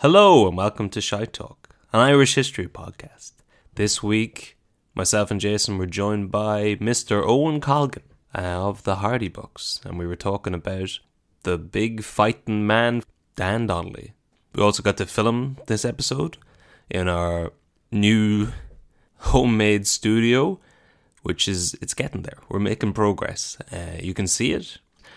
Hello and welcome to Shy Talk, an Irish history podcast. This week, myself and Jason were joined by Mr. Owen Colgan of the Hardy Books, and we were talking about the big fighting man, Dan Donnelly. We also got to film this episode in our new homemade studio, it's getting there. We're making progress. You can see it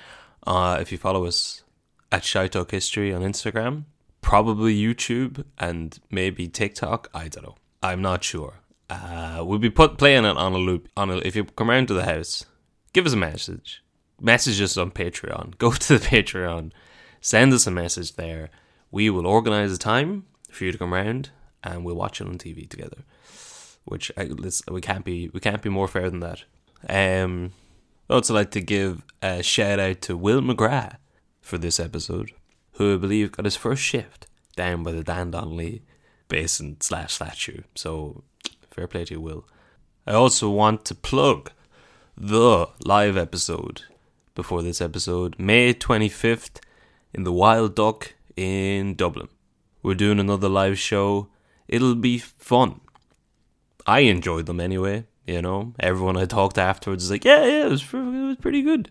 if you follow us at Shy Talk History on Instagram. Probably YouTube and maybe TikTok. I don't know. I'm not sure. We'll be playing it on a loop. If you come around to the house, give us a message. Message us on Patreon. Go to the Patreon. Send us a message there. We will organise a time for you to come around and we'll watch it on TV together. Which we can't be more fair than that. I'd also like to give a shout out to Will McGrath for this episode, who I believe got his first shift down by the Dan Donnelly basin / statue. So, fair play to you, Will. I also want to plug the live episode before this episode, May 25th, in the Wild Duck in Dublin. We're doing another live show. It'll be fun. I enjoyed them anyway, you know. Everyone I talked to afterwards is like, yeah, it was pretty good.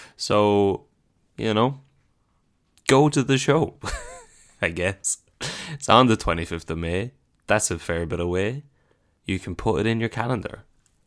So, you know, go to the show, I guess. It's on the 25th of May. That's a fair bit away. You can put it in your calendar.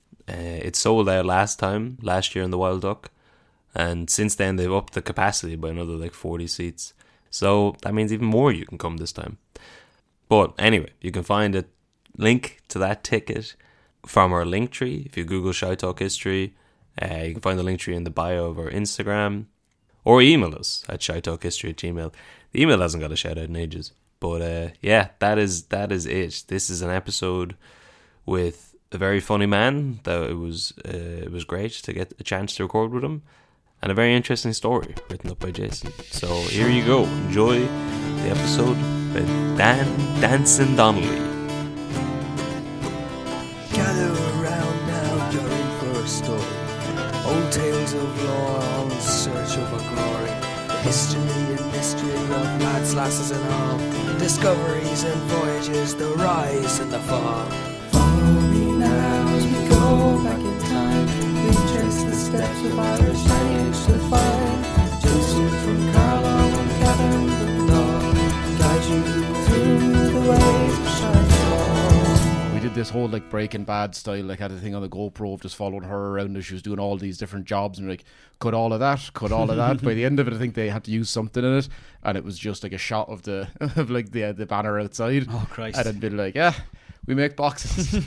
It sold out last year in the Wild Duck. And since then, they've upped the capacity by another 40 seats. So that means even more you can come this time. But anyway, you can find a link to that ticket from our link tree. If you Google Shy Talk History, you can find the link tree in the bio of our Instagram. Or email us at shytalkhistory@gmail.com. The email hasn't got a shout out in ages. But yeah, that is it. This is an episode with a very funny man. That it was great to get a chance to record with him. And a very interesting story written up by Jason. So here you go. Enjoy the episode with Dan Dancing Donnelly. Gather around now, you're in for a story. Old tales of lore, all in search of a glory. The history and mystery of lads, lasses and all. Discoveries and voyages, the rise and the fall. Follow me now as we go back in time. We trace the steps of Irish lineage to find. Joseph from Carlow and Kevin the Dog guide you through the ways of Shy Talk. We did this whole Breaking Bad style, had a thing on the GoPro of just following her around as she was doing all these different jobs, and cut all of that. By the end of it, I think they had to use something in it, and it was just a shot of the the banner outside. Oh Christ! And it'd be yeah, we make boxes.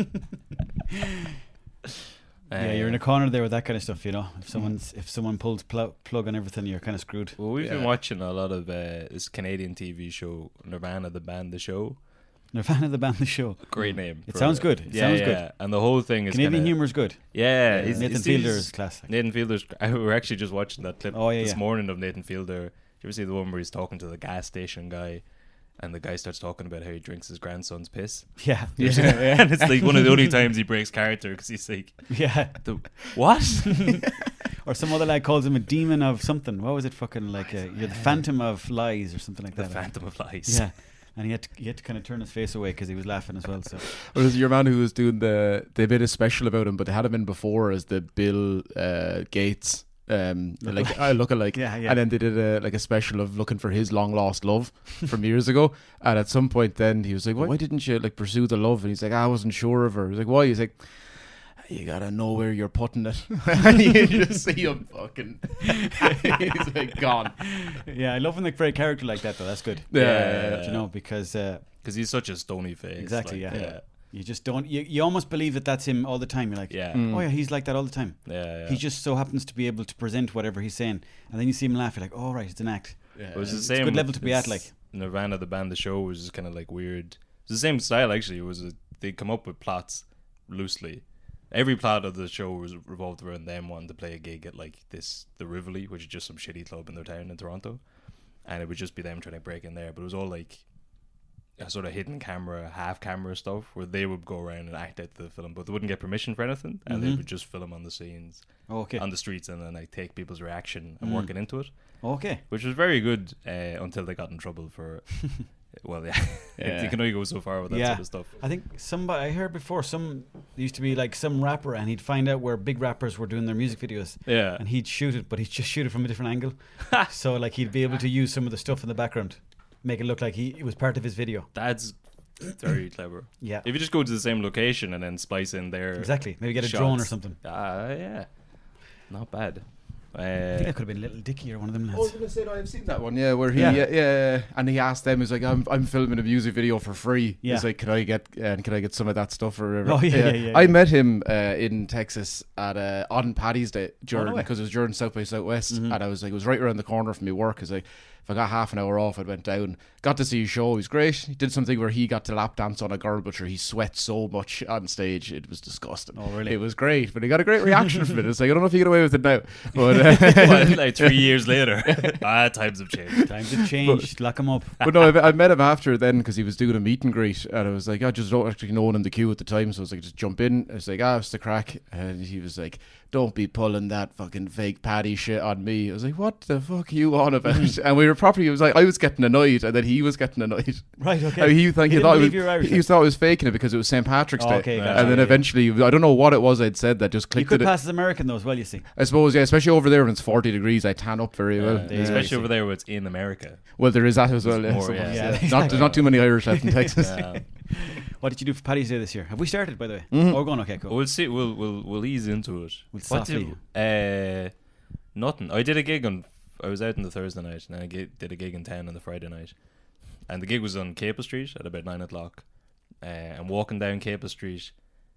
Yeah, you're in a corner there with that kind of stuff, you know. If someone pulls plug on everything, you're kind of screwed. Well, we've been watching a lot of this Canadian TV show, Nirvana the Band the Show. Nirvana the Band the Show. Great name. It sounds good. It sounds good. And the whole thing is Canadian humour's good. Yeah, Nathan Fielder's classic. Nathan Fielder's. We were actually just watching that clip this morning of Nathan Fielder. Did you ever see the one where he's talking to the gas station guy? And the guy starts talking about how he drinks his grandson's piss. Yeah. And it's one of the only times he breaks character because he's like, yeah. What? Or some other lad calls him a demon of something. What was it fucking you're the Phantom of Lies or something like that. The Phantom of Lies. Yeah. And he had to kind of turn his face away because he was laughing as well. So, or is it your man who was doing they made a special about him, but they had him in before as the Bill Gates lookalike. Yeah. And then they did a special of looking for his long lost love from years ago. And at some point, then he was like, "Why didn't you pursue the love?" And he's like, "I wasn't sure of her." He's like, "Why?" He's like, "You gotta know where you're putting it." And you just see him fucking he's gone. Yeah, I love when they create a character like that though. That's good. Yeah. You know, because he's such a stony face. Exactly. Yeah. You just don't. You almost believe that that's him all the time. You're like, oh yeah, he's like that all the time. Yeah. He just so happens to be able to present whatever he's saying, and then you see him laugh. You're like, oh right, it's an act. Yeah. It was the It's same. a good level to be at. Nirvana the Band the Show was just kind of weird. It was the same style actually. It was they come up with plots loosely. Every plot of the show was revolved around them wanting to play a gig at the Rivoli, which is just some shitty club in their town in Toronto, and it would just be them trying to break in there. But it was all a sort of hidden camera, half camera stuff where they would go around and act out the film, but they wouldn't get permission for anything, and they would just film on the scenes, on the streets, and then take people's reaction and work it into it. Okay. Which was very good until they got in trouble for Well, yeah. You can only go so far with that Yeah. sort of stuff. I think I heard before there used to be like some rapper, and he'd find out where big rappers were doing their music videos, Yeah. and he'd shoot it, but he'd just shoot it from a different angle. So like he'd be able to use some of the stuff in the background, make it look like it was part of his video. That's very clever. Yeah, If you just go to the same location and then splice in there. exactly. Maybe get a shots. drone or something. Yeah. Not bad. I think that could have been Little Dicky or one of them I was lads. going to say, I've seen that one, where he, Yeah. and he asked them, he's like, I'm filming a music video for free. Yeah. He's like, can I get some of that stuff or whatever? Oh, yeah. I met him in Texas at on Paddy's Day no way. because it was during South by Southwest, Mhm. and I was like, it was right around the corner from my work. I was like, if I got half an hour off, I went down, got to see his show. He was great. He did something where he got to lap dance on a girl, but sure, he sweat so much on stage, it was disgusting. Oh, really? It was great, but he got a great reaction from it. It's like, I don't know if you get away with it now, but Well, like 3 years later. Times have changed. Times have changed. Lock him up. But no, I met him after then because he was doing a meet and greet, and I was like, I just don't actually know one in the queue at the time, so I was like, just jump in. I was like, it's the crack, and he was like, don't be pulling that fucking fake Paddy shit on me. I was like, what the fuck are you on about? And we were properly, it was like I was getting annoyed, and then he was getting annoyed. Right, okay. I mean, he didn't thought believe you were Irish, he thought I was faking it because it was St. Patrick's Oh, Day. okay, gotcha. And then Yeah. eventually, I don't know what it was I'd said that just You clicked could it. pass as American though as well, you see. I suppose, yeah, especially over there when it's 40 degrees, I tan up very well. there you Especially go. over there where it's in America. Well, there is that as well. There's Yeah, more, somewhere. yeah. Yeah, Not, there's not too many Irish left in Texas. What did you do for Paddy's Day this year? Have we started, by the way? Mhm. Oh, we're going. Okay, cool. We'll see. We'll ease into it. We'll What softly. nothing. I did a gig I was out on the Thursday night, and I did a gig in town on the Friday night, and the gig was on Capel Street at about 9 o'clock. And walking down Capel Street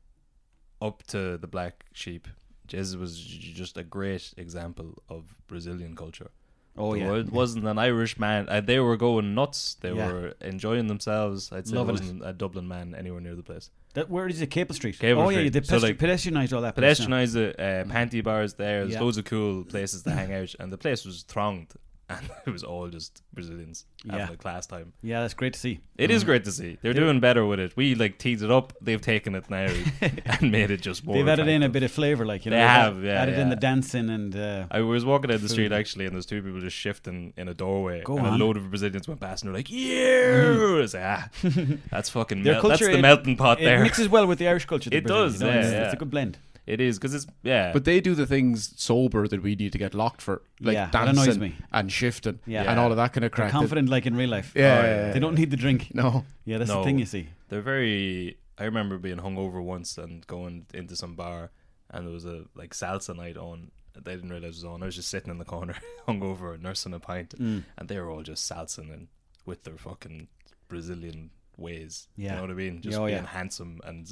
up to the Black Sheep, Jesus was just a great example of Brazilian culture. Oh, The yeah. world wasn't an Irish man. They were going nuts. They Yeah. were enjoying themselves. I'd say Loving there wasn't a Dublin man anywhere near the place. Where is it? Capel Street. Capel oh, yeah, Street. you did So, like, pedestrianised all that. place now. Pedestrianised it, panty bars there. There's Yeah. loads of cool places to hang out, and the place was thronged, and it was all just Brazilians having Yeah. a class time. Yeah, that's great to see. It is great to see. They're doing better with it. We like teased it up. They've taken it now and made it just more. They've added in a attractive. bit of flavour, like, you know. They they've have, yeah, added in yeah. the dancing and. I was walking down the Food. street actually, and there's two people just shifting in a doorway, Go and on. a load of Brazilians went past, and they're like, "Yeah!" I was like, that's fucking Their that's culture, the it- melting pot It there. mixes well with the Irish culture. the It Brazilian, does, you know, yeah, it's, yeah. it's a good blend. It is because it's But they do the things sober that we need to get locked for, like Yeah, that annoys dancing me. and shifting Yeah. and all of that kind of They're crap. confident, like in real life. Yeah. They don't need the drink. No. Yeah, that's No. the thing, you see. They're very. I remember being hungover once and going into some bar, and there was a like salsa night on. They didn't realize it was on. I was just sitting in the corner, hungover, nursing a pint, Mm. and they were all just salsing and with their fucking Brazilian ways. Yeah. You know what I mean? Just Oh, being yeah. handsome, and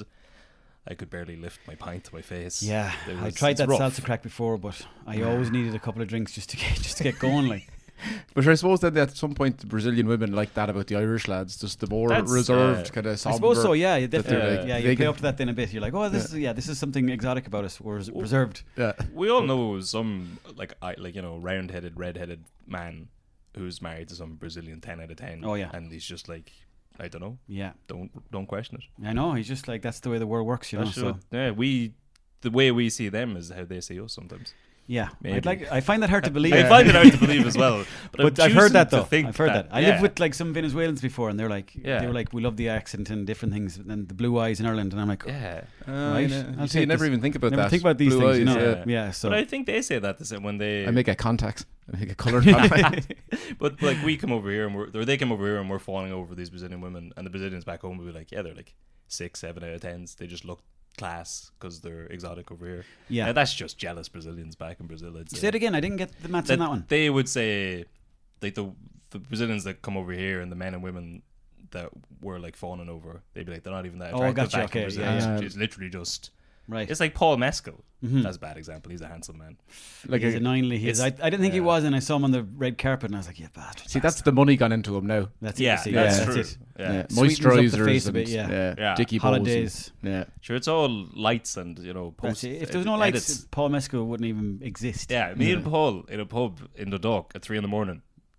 I could barely lift my pint to my face. Yeah, It I was- tried it's that rough. salsa crack before, but I always needed a couple of drinks just to get going. Like, But I suppose that at some point the Brazilian women like that about the Irish lads, just the more That's, reserved kind of I somber. suppose so. Yeah, you they're definitely. like- yeah, they you play can- up to that then a bit. You're like, oh, this is something exotic about us. We're reserved. Yeah. We all know some round-headed, red-headed man who's married to some Brazilian 10 out of 10. Oh, yeah. And he's just like, I don't know. Yeah, Don't question it. I know. He's just like that's the way the world works, you know. That's So what- yeah, the way we see them is how they see us sometimes. yeah, Maybe. I find that hard to believe. I find it hard to believe as well. But, But I've heard that though. Think I've heard that. I yeah. lived with like some Venezuelans before, and they're like, Yeah. they were like, we love the accent and different things, and the blue eyes in Ireland, and I'm like, Yeah. Right. You I'll see, you take never this. even think about never that. think about these Blue things, you eyes, know. yeah. Yeah, so But I think they say that the same when they. I make a contacts. I make a coloured contact. But like we come over here or they come over here and we're falling over these Brazilian women, and the Brazilians back home will be like, yeah, they're like 6, 7 out of 10s. They just look class because they're exotic over here. yeah. That's just jealous Brazilians back in Brazil. I'd say. Say it again. I didn't get the maths on that one. They would say like the Brazilians that come over here and the men and women that we're like fawning over, they'd be like, they're not even that Oh, attractive gotcha, back in okay, Brazil. yeah, yeah. It's literally just Right. it's like Paul Mescal. Mhm. That's a bad example. He's a handsome man. Like He's a- annoyingly his. I didn't think he yeah. was, and I saw him on the red carpet, and I was like, yeah, bastard. See, that's the money gone into him now. That's Yeah, it. you see. that's Yeah. true. That's it. Yeah. Sweetens up the Moisturizers face a and bit, yeah. Yeah. Dicky Bowes and- Holidays. Yeah. Sure, it's all lights and That's post. it. If there was no lights, edits. Paul Mescal wouldn't even exist. Yeah, me and Paul in a pub in the Dock at 3 a.m.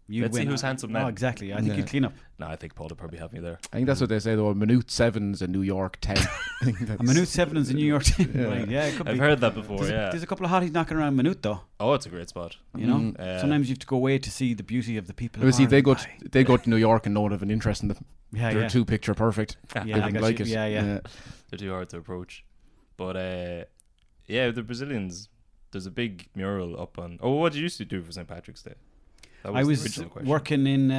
you'd Let's see win. who's handsome Oh, then. exactly. I think Yeah. you'd clean up. No, I think Paul would probably have me there. I think that's what they say though. Minute 7's in New York 10. I think A that's- Minute 7 is in New York. Right, yeah, it could I've be. heard that before. There's, Yeah. there's a couple of hotties knocking around Minute though. Oh, it's a great spot. You know, Mm. sometimes you have to go away to see the beauty of the people. You of see, they Ireland. go to New York and don't have an interest in them. Yeah, They're yeah. too picture perfect. Yeah, They I wouldn't got like you. it. Yeah. They're too hard to approach. But yeah, the Brazilians. There's a big mural up on. Oh, what did you used to do for St. Patrick's Day? That I the was original question. working in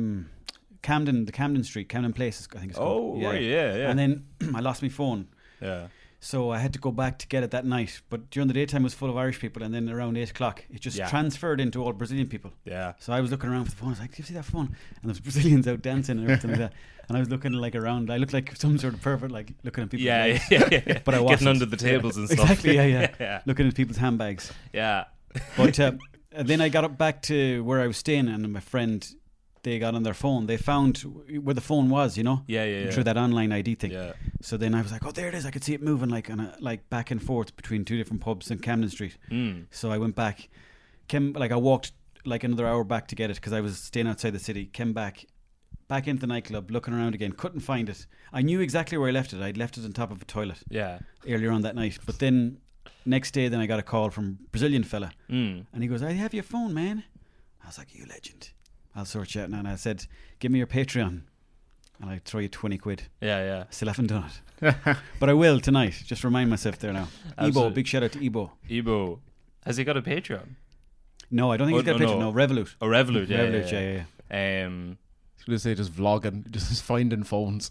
Camden, the Camden Street, Camden Place, I think it's called. Oh, right, yeah. And then I lost my phone. Yeah. So I had to go back to get it that night. But during the daytime, it was full of Irish people. And then around 8 o'clock, it just Yeah. transferred into all Brazilian people. Yeah. So I was looking around for the phone. I was like, do you see that phone? And there's Brazilians out dancing and everything like that. And I was looking like around. I looked like some sort of pervert, like looking at people's Yeah, legs. yeah. But I wasn't. Getting under the tables and stuff. Exactly, yeah. yeah. Looking at people's handbags. Yeah. But then I got up back to where I was staying, and my friend, they got on their phone. They found where the phone was, you know, Yeah. through that online ID thing. Yeah. So then I was like, oh, there it is. I could see it moving like back and forth between two different pubs in Camden Street. Mm. So I went back. I walked like another hour back to get it because I was staying outside the city. Came back into the nightclub, looking around again. Couldn't find it. I knew exactly where I left it. I'd left it on top of a toilet Yeah. earlier on that night. But then next day, then I got a call from a Brazilian fella. Mm. And he goes, I have your phone, man. I was like, you legend. I'll sort you out now. And I said, give me your Patreon. And I'd throw you 20 quid. Yeah. I still haven't done it. But I will tonight. Just remind myself there now. Absolutely. Ebo, big shout out to Ebo. Ebo. Has he got a Patreon? No, I don't think he's got a Patreon. No, Revolut. Oh, Revolut. Yeah. Revolut, yeah. yeah. I I was going to say just vlogging, just finding phones.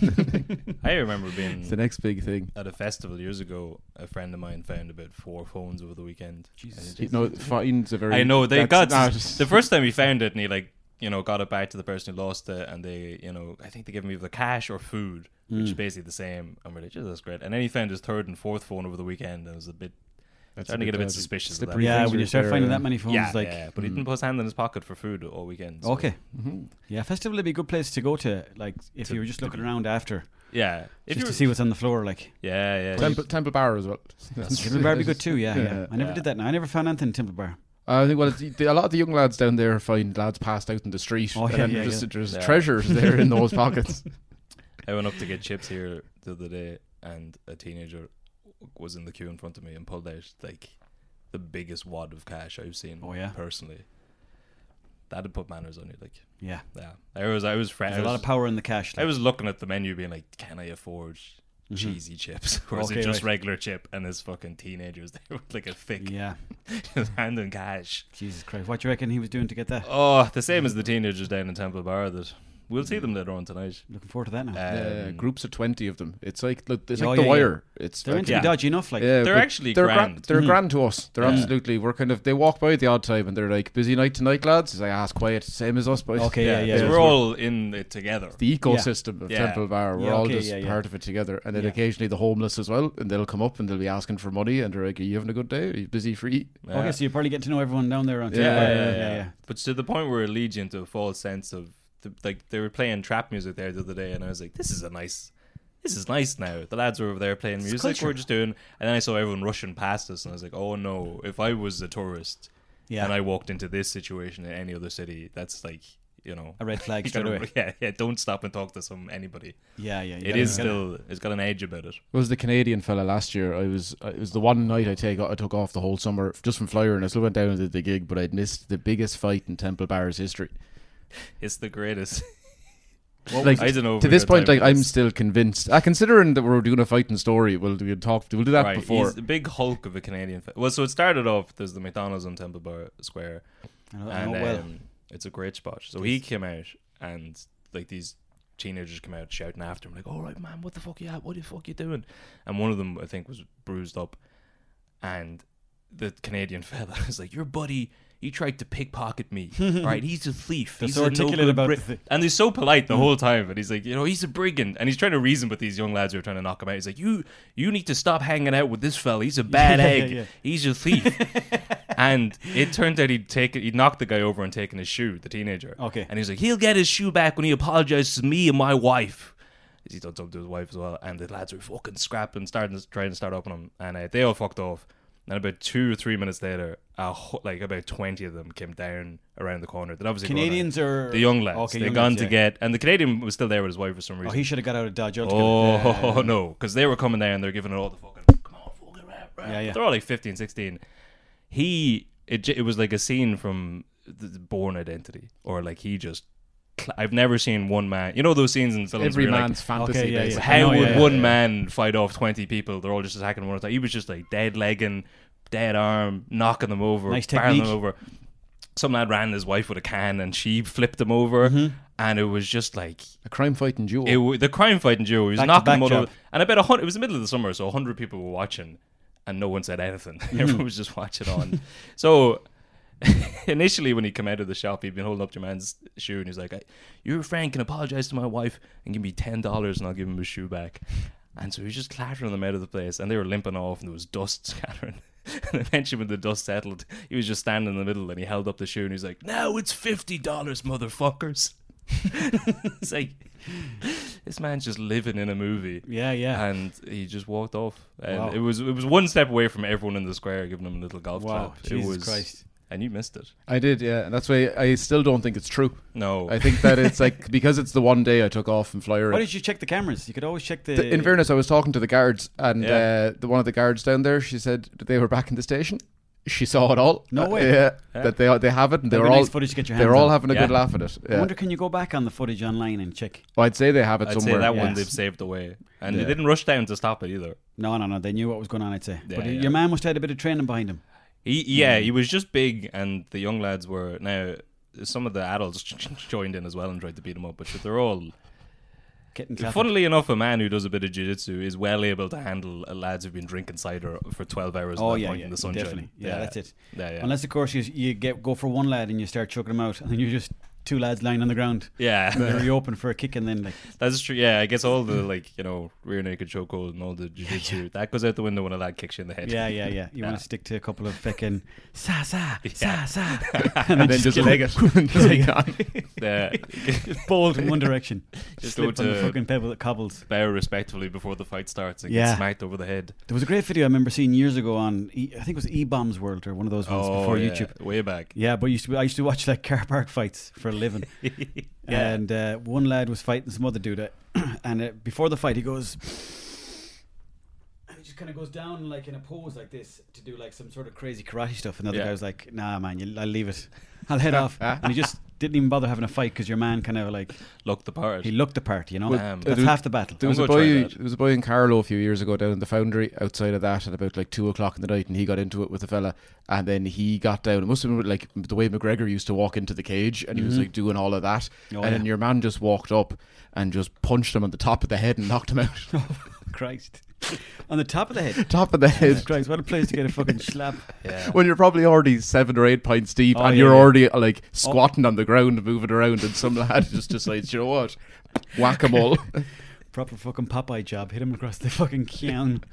remember being It's the next big thing. at a festival years ago. A friend of mine found about 4 phones over the weekend. Jesus. You know, finds a very. I know they that's- got nah, the first time he found it, and he got it back to the person who lost it, and they I think they gave him either cash or food, which is basically the same. And we're like, "Jesus, that's great." And then he found his 3rd and 4th phone over the weekend, and it was a bit starting to get a bit dodgy. suspicious of that. Slippery Yeah, when you fingers start there, finding that many phones, Yeah, like, yeah, but he didn't put his hand in his pocket for food all weekend. so- okay. Mhm. Yeah, festival would be a good place to go to, like, if you were just looking around after, Yeah, if just you to see what's on the floor, like. yeah. Temple Bar as well. Temple Bar would be good too, yeah. I never Yeah. did that now. I never found anything in Temple Bar. I think a lot of the young lads down there find lads passed out in the street. Oh, yeah, and yeah, there's yeah. treasures there in those pockets. I went up to get chips here the other day, and a teenager was in the queue in front of me and pulled out like the biggest wad of cash I've seen. Oh, yeah? Personally, that'd put manners on you. Like, Yeah. yeah, I was There's a lot of power in the cash. I was looking at the menu, being like, "Can I afford cheesy chips, or is Okay, it just right. regular chip?" And this fucking teenagers there with like a thick Yeah. hand in cash. Jesus Christ. What do you reckon he was doing to get that? Oh, the same as the teenagers down in Temple Bar. That we'll see them later on tonight. Looking forward to that now. Groups of 20 of them. It's like it's Oh, like yeah, The Wire. It's They're like, meant to yeah. be dodgy enough, like. yeah, They're but actually they're grand. They're grand to us. They're absolutely. We're kind of. They walk by at the odd time and they're like, busy night tonight, lads. It's like, it's quiet, same as us, boys. Okay, yeah. 'cause we're all in it together. The ecosystem of Yeah. Temple Bar. We're Yeah, all okay, just yeah. part of it together. And then Yeah. occasionally the homeless as well. And they'll come up and they'll be asking for money. And they're like, are you having a good day? Are you busy for eat? Yeah. Okay, so you probably get to know everyone down there around Yeah, But to the point where it leads you into a false sense of like they were playing trap music there the other day, and I was like, this is nice now. The lads were over there playing music. culture. We're just doing, and then I saw everyone rushing past us, and I was like, oh no, if I was a tourist Yeah. and I walked into this situation in any other city, that's like, A red flag you straight gotta- away. yeah, don't stop and talk to anybody. Yeah. It is still, it's got an edge about it. Was the Canadian fella last year? It was the one night I took off the whole summer just from flying. I still went down and did the gig, but I'd missed the biggest fight in Temple Bar's history. It's the greatest. Like, I don't know. if to we this got point, time like for I'm this. still convinced. Considering that we're doing a fighting story, we'll do that Right, before. he's the big hulk of a Canadian. Well, so it started off. There's the McDonald's on Temple Bar Square, I know well. it's a great spot. So he came out, and like these teenagers come out shouting after him, like, "All right, man, what the fuck you at? What the fuck you doing?" And one of them, I think, was bruised up, and the Canadian fella was like, "Your buddy, he tried to pickpocket me. Right? He's a thief. They're He's so a articulate no-good about bri-" the thing. And he's so polite the whole time. And he's like, he's a brigand. And he's trying to reason with these young lads who are trying to knock him out. He's like, you need to stop hanging out with this fella. He's a bad egg. yeah. He's a thief. And it turned out he'd knocked the guy over and taken his shoe, the teenager. Okay. And he's like, he'll get his shoe back when he apologizes to me and my wife. He's done something to his wife as well. And the lads were fucking scrapping, trying to start up on him. And they all fucked off. And about 2 or 3 minutes later, like about 20 of them came down around the corner. They'd obviously Canadians or the young lads. Okay, They'd young gone lads, to yeah. get, and the Canadian was still there with his wife for some Oh, reason. he should have got out of Dodge. Oh, no, because they were coming down. They're giving it all the fucking come on, fucking rap. Yeah. They're all like 15, 16. It was like a scene from the Bourne Identity, or like he just. I've never seen one man. You know those scenes in films. Every where you're like, man's fantasy. Okay, yeah, basically. yeah. how I know, would yeah, one yeah. man fight off 20 people? They're all just attacking one at a time. He was just like dead legging, dead arm, knocking them over, Nice barreling technique. them over. Some lad ran his wife with a can and she flipped him over, Mm-hmm. and it was just like A crime fighting duo. the crime fighting duo. He was Back to knocking back them all job. over, and about 100. It was the middle of the summer, so 100 people were watching, and no one said anything. Mm-hmm. Everyone was just watching on. So. Initially, when he came out of the shop, he'd been holding up your man's shoe, and he's like, "Your friend can apologize to my wife and give me $10, and I'll give him his shoe back." And so he was just clattering them out of the place, and they were limping off, and there was dust scattering. And eventually, when the dust settled, he was just standing in the middle, and he held up the shoe, and he's like, "Now it's $50, motherfuckers." It's like this man's just living in a movie. Yeah. And he just walked off, and Wow. it was one step away from everyone in the square giving him a little golf Wow. clap. Jesus it was, Christ. and you missed it. I did, yeah. And that's why I still don't think it's true. No, I think that it's like, because it's the one day I took off in Flyer. Why did you check the cameras? You could always check the. In fairness, I was talking to the guards, and Yeah. one of the guards down there, she said that they were back in the station. She saw it all. No way. Yeah, Yeah. that they have it, and they That'd were be all nice footage to get your they hands were all on. having a Yeah. good laugh at it. I Yeah. wonder, can you go back on the footage online and check? Well, I'd say they have it I'd somewhere. say that one Yes. they've saved away, and Yeah. they didn't rush down to stop it either. No. They knew what was going on, I'd say. Yeah, But yeah. your man must have had a bit of training behind him. He was just big, and the young lads were now. Some of the adults joined in as well and tried to beat him up, but they're all. Getting clapped. Funnily enough, a man who does a bit of jiu-jitsu is well able to handle lads who've been drinking cider for 12 hours Oh, at that yeah, point yeah. in the sunshine. Definitely. Yeah, that's it. Yeah. Unless, of course, you go for one lad and you start chucking him out, and then you're just two lads lying on the ground. Yeah. And then you open for a kick, and then, like, That's true. Yeah, I guess all the rear naked chokehold and all the jiu-jitsu that goes out the window when a lad kicks you in the head. yeah. You want to stick to a couple of fucking sa, and then just kill leg him. it. Yeah. Bolt in one direction. Just Slip go on the to fucking pebble that cobbles. bow respectfully before the fight starts and Yeah. get smacked over the head. There was a great video I remember seeing years ago on, I think it was E-Bombs World or one of those ones before yeah. YouTube. Way back. Yeah, but I used to watch like car park fights for a living. Yeah. And one lad was fighting some other dude, and before the fight, he goes, and he just kind of goes down like in a pose like this to do like some sort of crazy karate stuff. And the other Yeah. guy was like, "Nah, man, I'll leave it. I'll head off." And he just didn't even bother having a fight because your man kind of like Look the part. he looked the part, you know. Well, That's there- half the battle. There was I'm a gonna try boy. that. There was a boy in Carlow a few years ago down in the Foundry outside of that at about like 2:00 in the night, and he got into it with a fella, and then he got down. It must have been like the way McGregor used to walk into the cage, and he was like doing all of that, Oh, and then yeah. your man just walked up and just punched him on the top of the head and knocked him out. Christ, on the top of the head. Top of the Jesus head. Christ, what a place to get a fucking slap. Yeah. When you're probably already 7 or 8 pints deep, Oh, and yeah, you're yeah. already like squatting on the ground, moving around, and some lad just decides, you know what, whack 'em all. Proper fucking Popeye job. Hit him across the fucking can.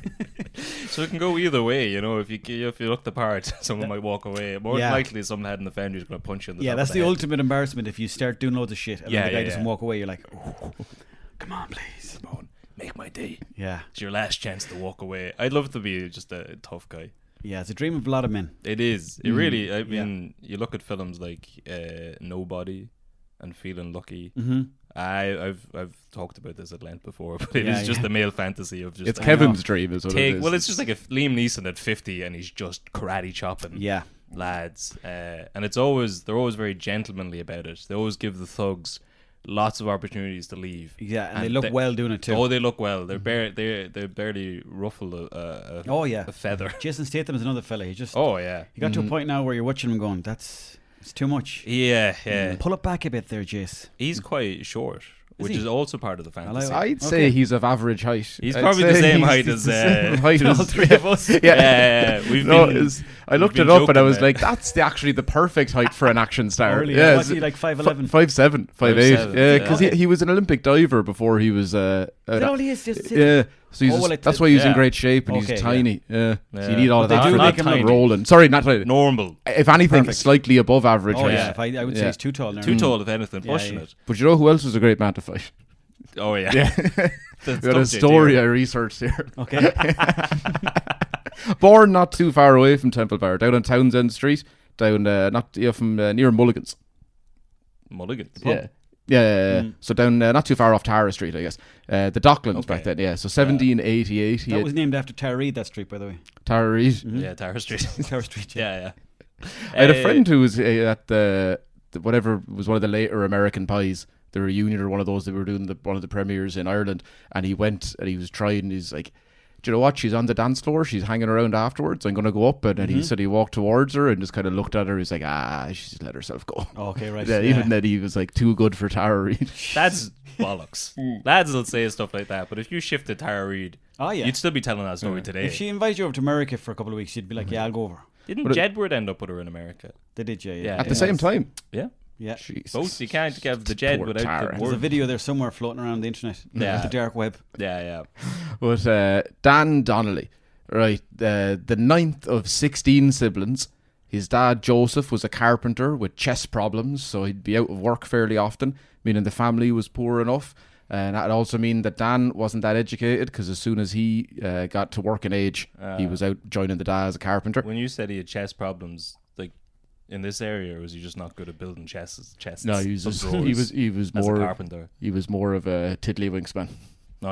So it can go either way, you know. If you look the part, someone might walk away. More than Yeah. likely, some lad in the Foundry is going to punch you in the Yeah, top that's of the head. ultimate embarrassment if you start doing loads of shit and Yeah, then the guy yeah, doesn't yeah. walk away. You're like, oh, come on, please. Come on, make my day. Yeah, It's your last chance to walk away. I'd love to be just a tough guy. yeah, it's a dream of a lot of men. It is. It really. I yeah. mean, you look at films like Nobody and Feeling Lucky. Mm-hmm. I've talked about this at length before, but it is Yeah, just yeah. the male fantasy of just It's I Kevin's know. dream, is what it is. well, it's just like a Liam Neeson at 50 and he's just karate chopping Yeah, lads, and they're always very gentlemanly about it. They always give the thugs lots of opportunities to leave. yeah, and they look well doing it too. Oh, they look well. They're they barely ruffle Oh, yeah. a feather. Jason Statham is another fella. He Oh yeah, he got to a point now where you're watching him going, it's too much. yeah. Pull it back a bit there, Jace. He's quite short, which he? is also part of the fantasy. I'd say Okay. he's of average height. He's I'd probably the say same he's- height he's as, the same height all as three of us. Yeah, we've No, been. it's- I looked been it up and I joking was there. like, that's actually the perfect height for an action star. Early, yeah, what's he, like 5'11"? 5'7", 5'8". 5'7", Yeah, yeah. because he was an Olympic diver before he was. Is that all he is? Just Yeah, so he's Oh, well, that's why he's in yeah. great shape and Okay, he's yeah. tiny. Yeah, so Yeah. you need all of But they that do for make that him tiny. rolling. Sorry, not tiny. Normal. If anything, Perfect. slightly above average Oh height. yeah, I would say Yeah. he's too tall now. Too tall, if anything, Yeah, pushing yeah. it. But you know who else was a great man to fight? Oh yeah. Yeah, That's we got a tough to story do. I researched here. Okay. born not too far away from Temple Bar, down on Townsend Street, down from near Mulligan's. Mulligan. Yeah. So down not too far off Tara Street, I guess. The Docklands back then, yeah. So 1788. That was named after Tara Reid, that street, by the way. Tara Reid. Yeah, Tara Street. Tara Street, yeah. I had a friend who was at the whatever was one of the later American Pies, the reunion or one of those that were doing one of the premieres in Ireland, and he went and he was trying. He's like, do you know what? She's on the dance floor. She's hanging around afterwards. I'm going to go up. And then he said he walked towards her and just kind of looked at her. He's like, she just let herself go. Okay, right. Yeah, even then he was like too good for Tara Reid. That's bollocks. Lads will say stuff like that, but if you shifted Tara Reid, Oh, yeah. you'd still be telling that story today. If she invited you over to America for a couple of weeks, you'd be like, yeah, I'll go over. Didn't Jedward end up with her in America? They did, yeah. Yeah. At the same time. Yeah. Yeah. Jesus. Both. You can't have the Jed Poor without Tara. the There's a word. video there somewhere floating around the internet. Yeah. The dark web. Yeah. But Dan Donnelly, right, the ninth of 16 siblings. His dad, Joseph, was a carpenter with chest problems, so he'd be out of work fairly often, meaning the family was poor enough. And that also mean that Dan wasn't that educated, because as soon as he got to working age, he was out joining the dad as a carpenter. When you said he had chest problems, like in this area, or was he just not good at building chests? No, he was of just, drawers he was as more a carpenter. He was more of a tiddlywinks man. Oh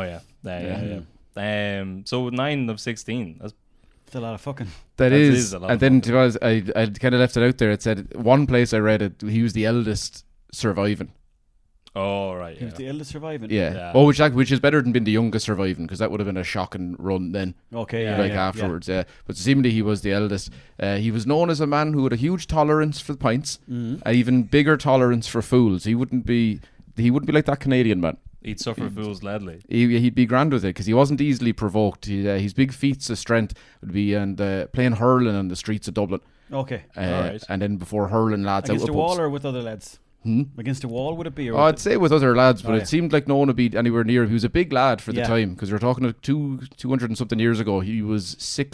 yeah. So 9 of 16. That's It's a lot of fucking. That That is, is a lot and of then fucking. to be honest, I kind of left it out there. It said one place I read it, he was the eldest surviving. oh right. He was Yeah. the eldest surviving. Yeah. Yeah. Oh, which is better than being the youngest surviving, because that would have been a shocking run then. Okay, Yeah, yeah. Afterwards, yeah. But seemingly he was the eldest. He was known as a man who had a huge tolerance for pints, an even bigger tolerance for fools. He wouldn't be like that Canadian man. He'd suffer fools gladly. He'd be grand with it because he wasn't easily provoked. His big feats of strength would be playing hurling on the streets of Dublin. Okay. Alright. And then before hurling lads Against out a of wall pubs. or with other lads? Against a wall would it be? Or I'd say with other lads, but Oh, yeah. it seemed like no one would be anywhere near him. He was a big lad for the Yeah. time, because you're talking to 200 and something years ago. He was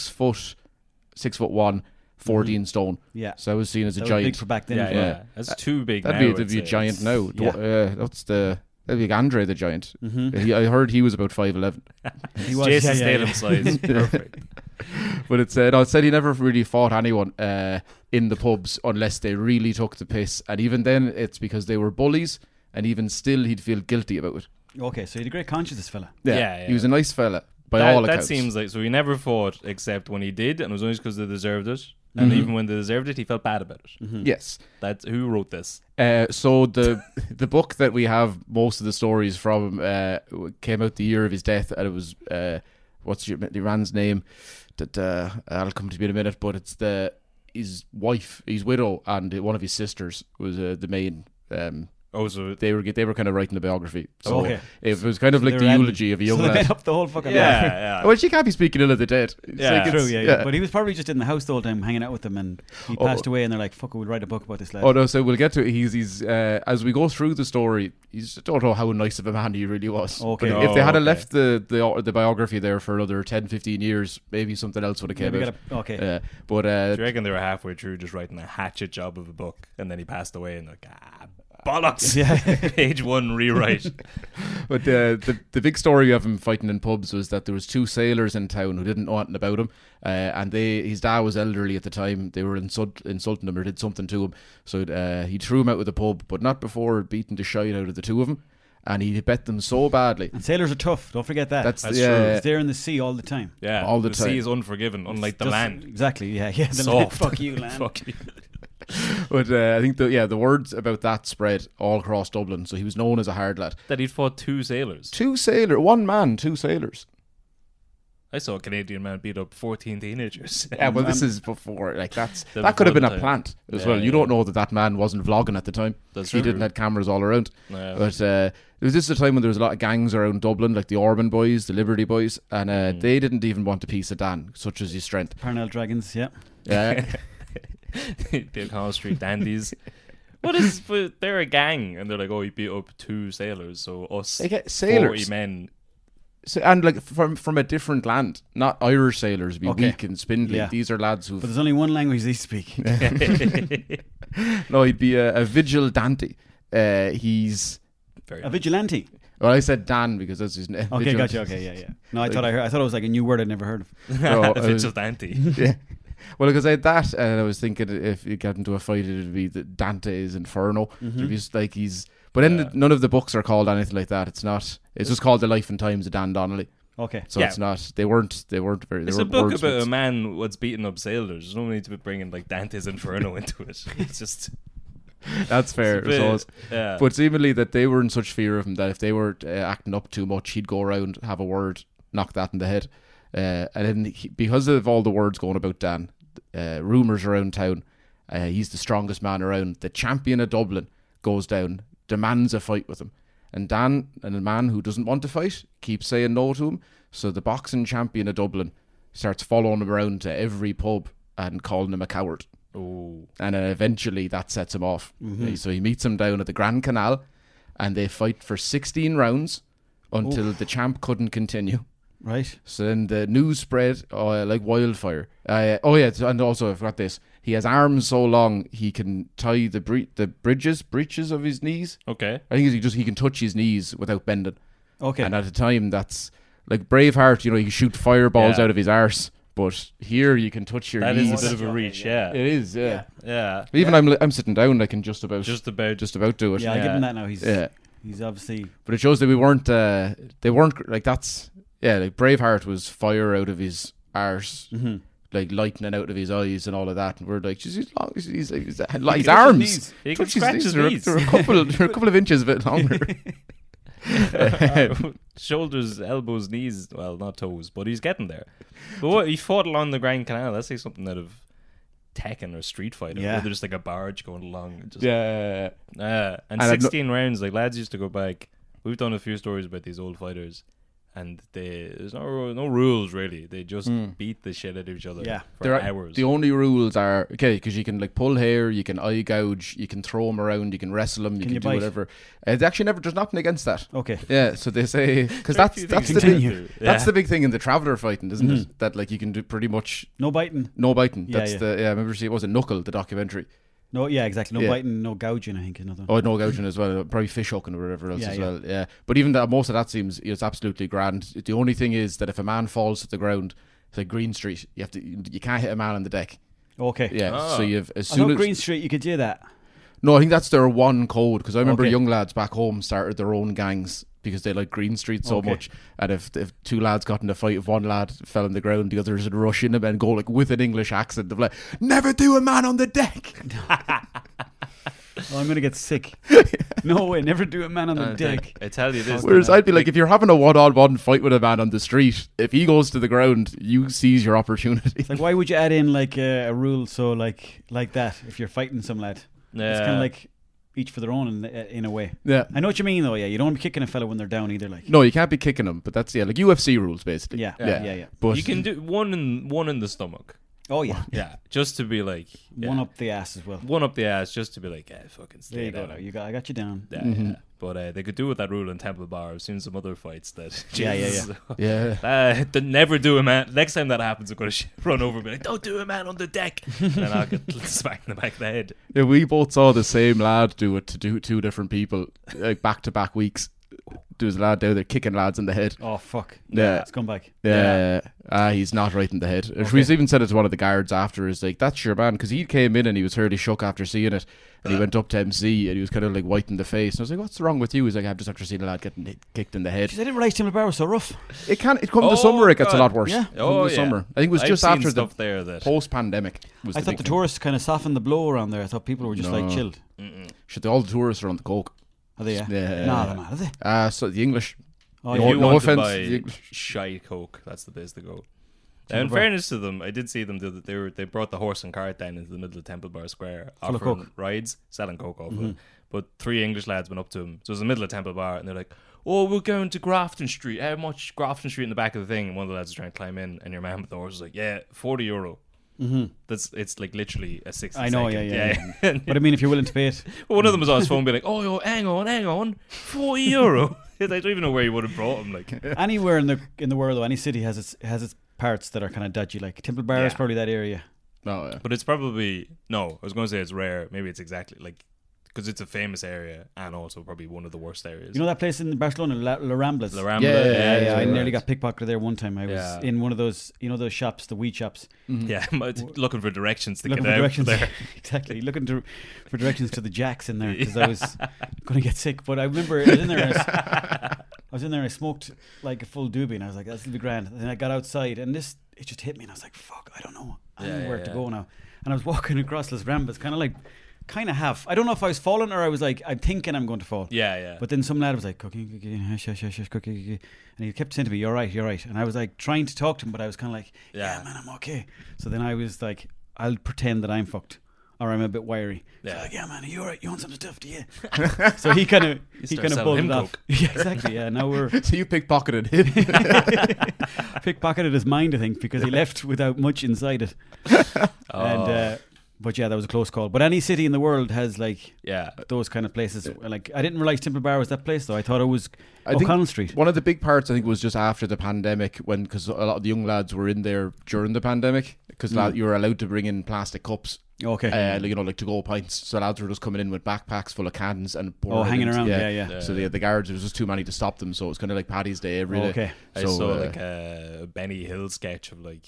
6'1", 14 stone. Yeah. So I was seen as a That was giant. big for back then. Yeah, as yeah. well. That's too big That'd now. be a giant now. Yeah. That'd be Andre the Giant. I heard he was about 5'11". He was. Jason yeah, yeah, Statham size. Perfect. But it said he never really fought anyone in the pubs unless they really took the piss, and even then it's because they were bullies, and even still he'd feel guilty about it. Okay, so he had a great conscience, this fella. Yeah. He was a nice fella by all That accounts. seems like, so he never fought except when he did, and it was only because they deserved it. And even when they deserved it, he felt bad about it. Yes. That's who wrote this. So the book that we have most of the stories from came out the year of his death, and it was what's the man's name? That I'll come to me in a minute, but it's his wife, his widow, and one of his sisters was the main. Oh, so They were kind of writing the biography. So Okay. it was kind of So like they the were adding- eulogy of a young so they made lad. up the whole fucking yeah. Well, she can't be speaking ill of the dead. It's Yeah. like True, it's- yeah. But he was probably just in the house the whole time, hanging out with them, and he passed away, and they're like, "Fuck, we'll write a book about this lad." Oh no! So we'll get to it. He's as we go through the story. He's don't know how nice of a man he really was. Okay. But if they had okay. left the biography there for another 10, 15 years, maybe something else would have came Maybe out. okay. But Do you reckon they were halfway through just writing a hatchet job of a book, and then he passed away, and they're like, bollocks. Yeah. Page 1 rewrite. but the big story of him fighting in pubs was that there was 2 sailors in town who didn't know anything about him, and his dad was elderly at the time. They were insulting him or did something to him, so he threw him out of the pub, but not before beating the shite out of the 2 of them, and he bet them so badly. And sailors are tough. Don't forget that. That's That's yeah, true. They're in the sea all the time. Yeah. All the the time. sea is unforgiving, unlike the Just- land. Exactly. Yeah. The land. Soft. Fuck you, land. Fuck you. But I think the words about that spread all across Dublin, so he was known as a hard lad. That he'd fought 2 sailors. 2 sailors, 1 man, 2 sailors. I saw a Canadian man beat up 14 teenagers. Yeah, well, this is before. Like that Before could have been the a time. plant as Yeah, well. You yeah. don't know that man wasn't vlogging at the time. That's he true. didn't have cameras all around. Yeah. But it was just a time when there was a lot of gangs around Dublin, like the Orban Boys, the Liberty Boys, and they didn't even want a piece of Dan, such as his strength. Parnell Dragons. Yeah. Yeah, the O'Connell Street dandies. But they're a gang, and they're like, oh, he beat up 2 sailors, so us they get 40 sailors, men. so, and like from a different land, not Irish sailors. Be Okay. weak and spindly. Yeah. These are lads who. But there's only one language they speak. No, he'd be a vigilante. He's Very A vigilante. Well, I said Dan because that's his name. Okay, gotcha. Okay, yeah. No, I thought it was like a new word I'd never heard of. No, If it's just Dante. Yeah. Well, because I had that, and I was thinking if you get into a fight, it would be that Dante's Inferno. It'd be just like but then none of the books are called anything like that. It's not. It's just called The Life and Times of Dan Donnelly. Okay. So it's not. They weren't very. It's a book about a man what's beating up sailors. There's no need to be bringing like Dante's Inferno into it. It's just. That's fair. Yeah. But seemingly that they were in such fear of him that if they were acting up too much, he'd go around, have a word, knock that in the head. And then because of all the words going about Dan, rumours around town, he's the strongest man around. The champion of Dublin goes down, demands a fight with him. And Dan, and a man who doesn't want to fight, keeps saying no to him. So the boxing champion of Dublin starts following him around to every pub and calling him a coward. Oh. And eventually that sets him off. So he meets him down at the Grand Canal and they fight for 16 rounds until the champ couldn't continue. Right. So then the news spread like wildfire. And also I forgot this. He has arms so long he can tie the breeches of his knees. Okay. I think he can touch his knees without bending. Okay. And at the time that's like Braveheart. You can shoot fireballs out of his arse. But here you can touch your That knees. is a bit of a reach, yeah. It is, yeah. Yeah. Even I'm sitting down. I can just about do it. Yeah, I give him that now. He's obviously. But it shows that we weren't. They weren't like that's. Yeah, like Braveheart was fire out of his arse, like lightning out of his eyes and all of that, and we're like, just as long as his arms, He can touch scratch his knees. They're a couple of inches a bit longer. Shoulders, elbows, knees. Well, not toes, but he's getting there. But what he fought along the Grand Canal. That's like something out of Tekken or Street Fighter. Yeah. Where there's just like a barge going along. And just, Yeah. and 16 rounds. Like lads used to go back. We've done a few stories about these old fighters. And there's no rules really. They just beat the shit out of each other for hours. The only rules are because you can like pull hair, you can eye gouge, you can throw them around, you can wrestle them, you can do bite? whatever. It's actually there's nothing against that. Okay. Yeah, so they say because There are a that's few that's things the you big can do. that's Yeah. the big thing in the traveller fighting, isn't it? That like you can do pretty much No biting. no biting. Yeah, That's yeah. the I remember seeing was it Knuckle, the documentary. No, yeah, exactly. No Yeah. biting, no gouging, I think. Another. Oh, no gouging as well. Probably fish hooking or whatever else Yeah, as yeah. well. Yeah, but even that, most of that seems it's absolutely grand. The only thing is that if a man falls to the ground, it's like Green Street. You can't hit a man on the deck. Okay. Yeah, Oh. so you've as I soon thought as Green Street, you could do that. no, I think that's their one code because I remember Okay. young lads back home started their own gangs because they like Green Street so Okay. much. And if two lads got in a fight, if one lad fell on the ground, the others would rush in him and go like with an English accent of like, "Never do a man on the deck." Oh, I'm going to get sick. No way, never do a man on the deck. I tell you this. Whereas I'd be like, if you're having a one-on-one fight with a man on the street, if he goes to the ground, you seize your opportunity. It's like, why would you add in like a rule so like that if you're fighting some lad? It's kind of like each for their own in a way. Yeah. I know what you mean though. Yeah, you don't want to be kicking a fella when they're down either. Like, No, you can't be kicking them, but that's like UFC rules basically. yeah. But you can do one in the stomach. Oh yeah, Yeah, just to be like one up the ass as well. one up the ass, just to be like, fucking There stay you go. down. Now. I got you down. Yeah. But they could do with that rule in Temple Bar. I've seen some other fights that. Yeah. yeah. Never do a man. Next time that happens, I'm going to run over and be like, don't do a man on the deck. And then I'll get smacked in the back of the head. Yeah, we both saw the same lad do it to two different people, like back-to-back weeks. There's a lad down there kicking lads in the head. Oh fuck. Yeah. It's come back. Yeah. He's not right in the head. We've even said it to one of the guards after, is like, that's your man, because he came in and he was fairly shook after seeing it, and he went up to MC and he was kind of like white in the face, and I was like, what's wrong with you? He's like, I've just after seen a lad getting kicked in the head. Jeez, I didn't realise Timble Bar was so rough. It comes the summer, it gets a lot worse. Yeah. Come the summer. I think it was I've just seen after the stuff there that post-pandemic. I thought the tourists kind of softened the blow around there. I thought people were just like No. chilled. All the tourists are on the coke. Are they? Yeah. No, they're not. Are they? So the English. Oh, if yeah. you no want offense, to buy the English- shite coke, that's the place to go. Temple In Bar. fairness to them, I did see them do that. They brought the horse and cart down into the middle of Temple Bar Square, Full of offering coke. rides, selling coke off of it. But 3 English lads went up to him. So it was the middle of Temple Bar, and they're like, "Oh, we're going to Grafton Street. How much Grafton Street in the back of the thing?" And one of the lads was trying to climb in, and your man with the horse was like, "Yeah, €40." It's like literally a 60 I know, second. yeah. But I mean, if you're willing to pay it, One of them was on his phone being like, "Oh, yo, hang on, €40." I don't even know where he would have brought him. Like, anywhere in the world, though, any city has its parts that are kind of dodgy. Like Temple Bar is Yeah. probably that area. Oh, yeah. but it's probably no. I was going to say it's rare. Maybe it's exactly like because it's a famous area and also probably one of the worst areas. You know that place in Barcelona, La Ramblas? La Rambla, Yeah, I right. nearly got pickpocketed there one time. I was Yeah. in one of those, those shops, the weed shops. Yeah, looking for directions to Looking get for out directions. there. Exactly. For directions to the Jacks in there because I was going to get sick. But I remember I was in there and I smoked like a full doobie and I was like, that's the grand. And then I got outside and it just hit me and I was like, fuck, I don't know. I don't know where to go now. And I was walking across Las Ramblas, kind of half. I don't know if I was falling or I was like, I'm thinking I'm going to fall. Yeah. But then some lad was like, cookie, hush, cookie. And he kept saying to me, you're right. And I was like trying to talk to him, but I was kind of like, yeah, man, I'm okay. So then I was like, I'll pretend that I'm fucked or I'm a bit wiry. So like, yeah, man, are you alright? You want some stuff, do you? So he kind of pulled it off. Yeah, exactly. Yeah, now we're So you pickpocketed him. pickpocketed his mind, I think, because he left without much inside it. And but yeah, that was a close call. But any city in the world has like those kind of places. Like I didn't realize Temple Bar was that place though. I thought it was O'Connell Street. One of the big parts I think was just after the pandemic because a lot of the young lads were in there during the pandemic because you were allowed to bring in plastic cups. Okay. Like to go pints. So lads were just coming in with backpacks full of cans and hanging around. Yeah. So the guards, there was just too many to stop them. So it was kind of like Paddy's Day every day. Okay. I saw like a Benny Hill sketch of like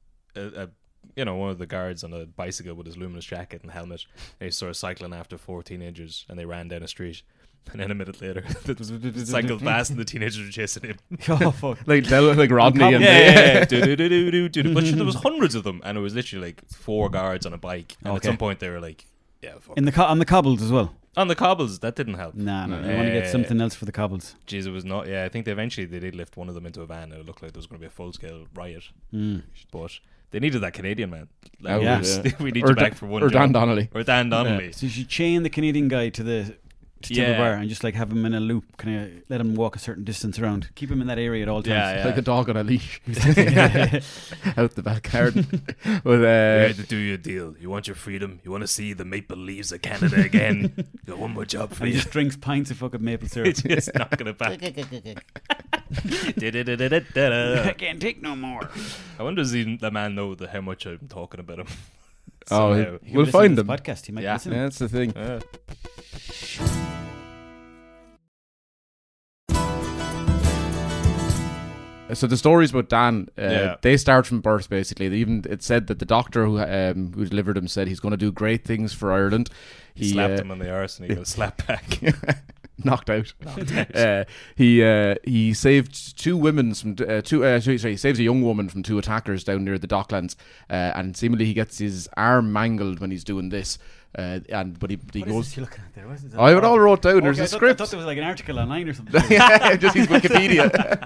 one of the guards on a bicycle with his luminous jacket and helmet. And he's sort of cycling after 4 teenagers and they ran down a street. And then a minute later, they cycled past and the teenagers were chasing him. Oh fuck! like Rodney and yeah. But there was hundreds of them, and it was literally like 4 guards on a bike. And at some point, they were like, "Yeah, fuck." On the cobbles as well. On the cobbles, that didn't help. Nah, you want to get something else for the cobbles. Jeez, it was not. Yeah, I think they did lift one of them into a van, and it looked like there was going to be a full scale riot. But they needed that Canadian man. We need you back for one. Or job. Dan Donnelly. Or Dan Donnelly. So you should chain the Canadian guy to Temple Bar and just like have him in a loop, kind of let him walk a certain distance around, keep him in that area at all times. Like a dog on a leash out the back garden. But you had to do your deal. You want your freedom. You want to see the maple leaves of Canada again. Got one more job for and you. he just drinks pints of fucking maple syrup. It's just knocking it back. I can't take no more. I wonder does the man know how much I'm talking about him? We'll find him. Podcast. He might listen. Yeah, that's the thing. So the stories about Dan, they start from birth basically. It said that the doctor who delivered him said he's going to do great things for Ireland. He slapped him on the arse and he got slapped back. Knocked out. He saved 2 women from he saves a young woman from 2 attackers down near the Docklands, and seemingly he gets his arm mangled when he's doing this. But he what goes. Is he looking at there? What is it? I have it all wrote down. There's a I script. thought there was like an article online or something. Yeah, just his Wikipedia.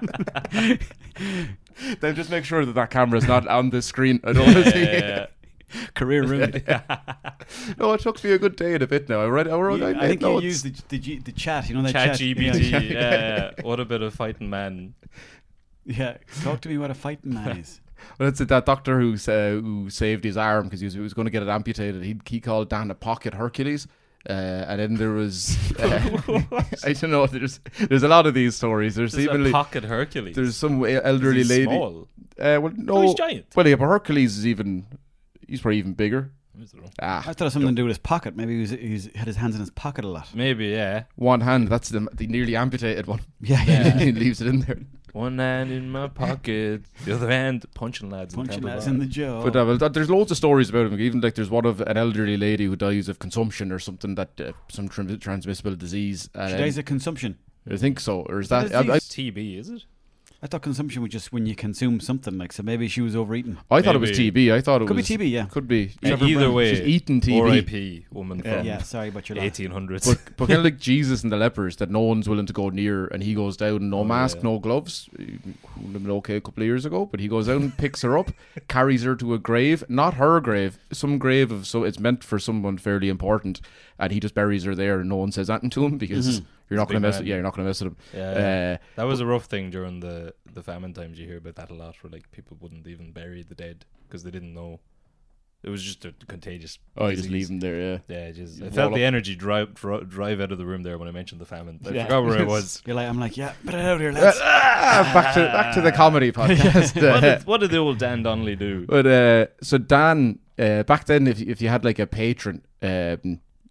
Then just make sure that camera's not on the screen. I don't want to see. Career ruined. No, it took me a good day and a bit now. I think you used the chat. You know that chat chat. GPT. Yeah. What a bit of fighting man. Yeah, talk to me what a fighting man is. Well, it's that doctor who saved his arm because he was going to get it amputated. He called Dan a pocket Hercules. And then there was I don't know. There's a lot of these stories. There's even a pocket Hercules. There's some elderly lady. Small. Well, no, he's giant. Well, yeah, but Hercules is he's probably even bigger. I thought it had something to do with his pocket. Maybe he had his hands in his pocket a lot. Maybe, yeah. One hand. That's the nearly amputated one. Yeah. He leaves it in there. One hand in my pocket, the other hand punching lads in the jaw. But there's loads of stories about him. Even like there's one of an elderly lady who dies of consumption or something, that some transmissible disease. She dies of consumption. I think so. Or is that TB? Is it? I thought consumption was just when you consume something, like, so maybe she was overeating. I thought it was TB. I thought it could was... Could be TB, yeah. Could be. Either way, she's eating TB. R.I.P. woman from yeah, sorry about your 1800s. But kind of like Jesus and the lepers that no one's willing to go near, and he goes down, no mask, no gloves. He would have been okay a couple of years ago, but he goes down, picks her up, carries her to a grave, not her grave, some grave of, so it's meant for someone fairly important, and he just buries her there, and no one says anything to him because you're not going to mess. You're not going to mess with him. Yeah, that was a rough thing during the famine times. You hear about that a lot, where like people wouldn't even bury the dead because they didn't know. It was just a contagious. Oh, you just leave them there, yeah. Yeah, just I felt the energy drive out of the room there when I mentioned the famine. I forgot where I was. I'm like, yeah, put it out here, lads. Back to the comedy podcast. What did the old Dan Donnelly do? But so Dan, back then, if you had like a patron,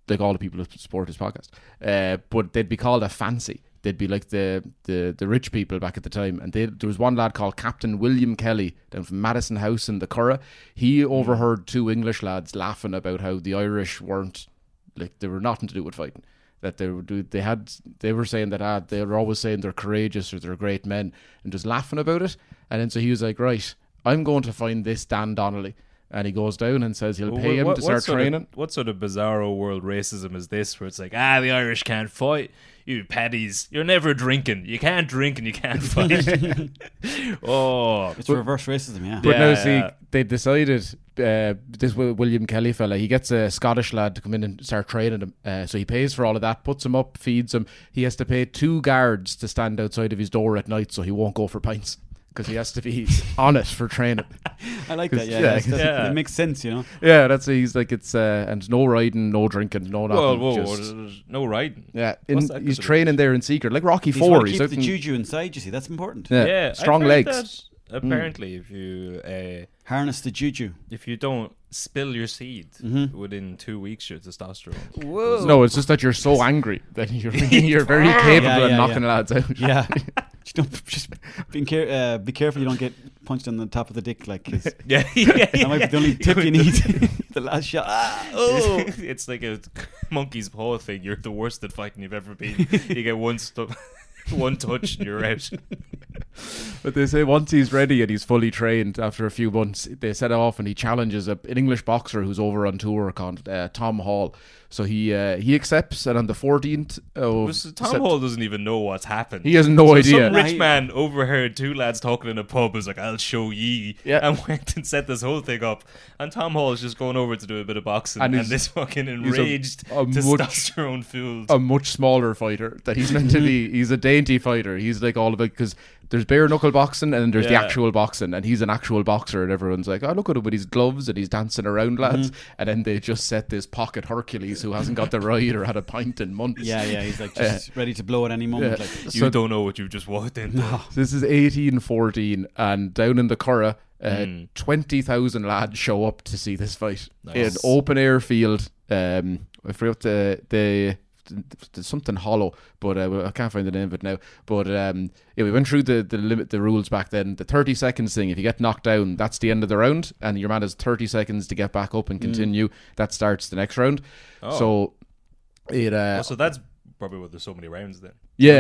like all the people who support his podcast. But they'd be called a fancy. They'd be like the rich people back at the time. And there was one lad called Captain William Kelly down from Madison House in the Curragh. He overheard 2 English lads laughing about how the Irish weren't, like, they were nothing to do with fighting. That they were saying that they were always saying they're courageous or they're great men, and just laughing about it. And then so he was like, right, I'm going to find this Dan Donnelly. And he goes down and says he'll pay him to start training. What sort of bizarro world racism is this, where it's like, the Irish can't fight, you paddies, you're never drinking, you can't drink and you can't fight. It's reverse racism, yeah. But now, see, they decided, this William Kelly fella, he gets a Scottish lad to come in and start training him. So he pays for all of that, puts him up, feeds him. He has to pay 2 guards to stand outside of his door at night so he won't go for pints. Because he has to be on it for training. I like that, yeah. It makes sense, you know. Yeah, that's he's like, it's and no riding, no drinking, no nothing. Whoa, no riding. Yeah, he's training there in secret, like Rocky He's IV. He's keep the juju inside, you see, that's important. Yeah, strong legs. Apparently, if you harness the juju, if you don't spill your seed within 2 weeks, your testosterone. Whoa. No, it's just that you're so angry that you're very capable of knocking lads out. Yeah. Just be careful you don't get punched on the top of the dick, like, cause that might be the only tip you need. The last shot. It's like a monkey's paw thing. You're the worst at fighting you've ever been. You get one touch and you're out. But they say once he's ready and he's fully trained after a few months, they set off and he challenges an English boxer who's over on tour called Tom Hall. So he accepts, and on the 14th Tom Hall doesn't even know what's happened. He has no idea. Some rich man overheard 2 lads talking in a pub, was like, I'll show ye, and went and set this whole thing up. And Tom Hall is just going over to do a bit of boxing, and this fucking enraged, testosterone-fueled, a much smaller fighter that he's meant to be. He's a dainty fighter. He's like all about, because there's bare knuckle boxing and then there's the actual boxing, and he's an actual boxer, and everyone's like, oh, look at him with his gloves and he's dancing around, lads. And then they just set this pocket Hercules who hasn't got the ride or had a pint in months. He's like just ready to blow at any moment. Like. You don't know what you've just walked into. No. This is 1814, and down in the Curragh, 20,000 lads show up to see this fight. Nice. In open air field. I forgot the something hollow, but I can't find the name of it now. But we went through the rules back then. The 30 seconds thing, if you get knocked down, that's the end of the round, and your man has 30 seconds to get back up and continue. That starts the next round. So so that's probably why there's so many rounds then.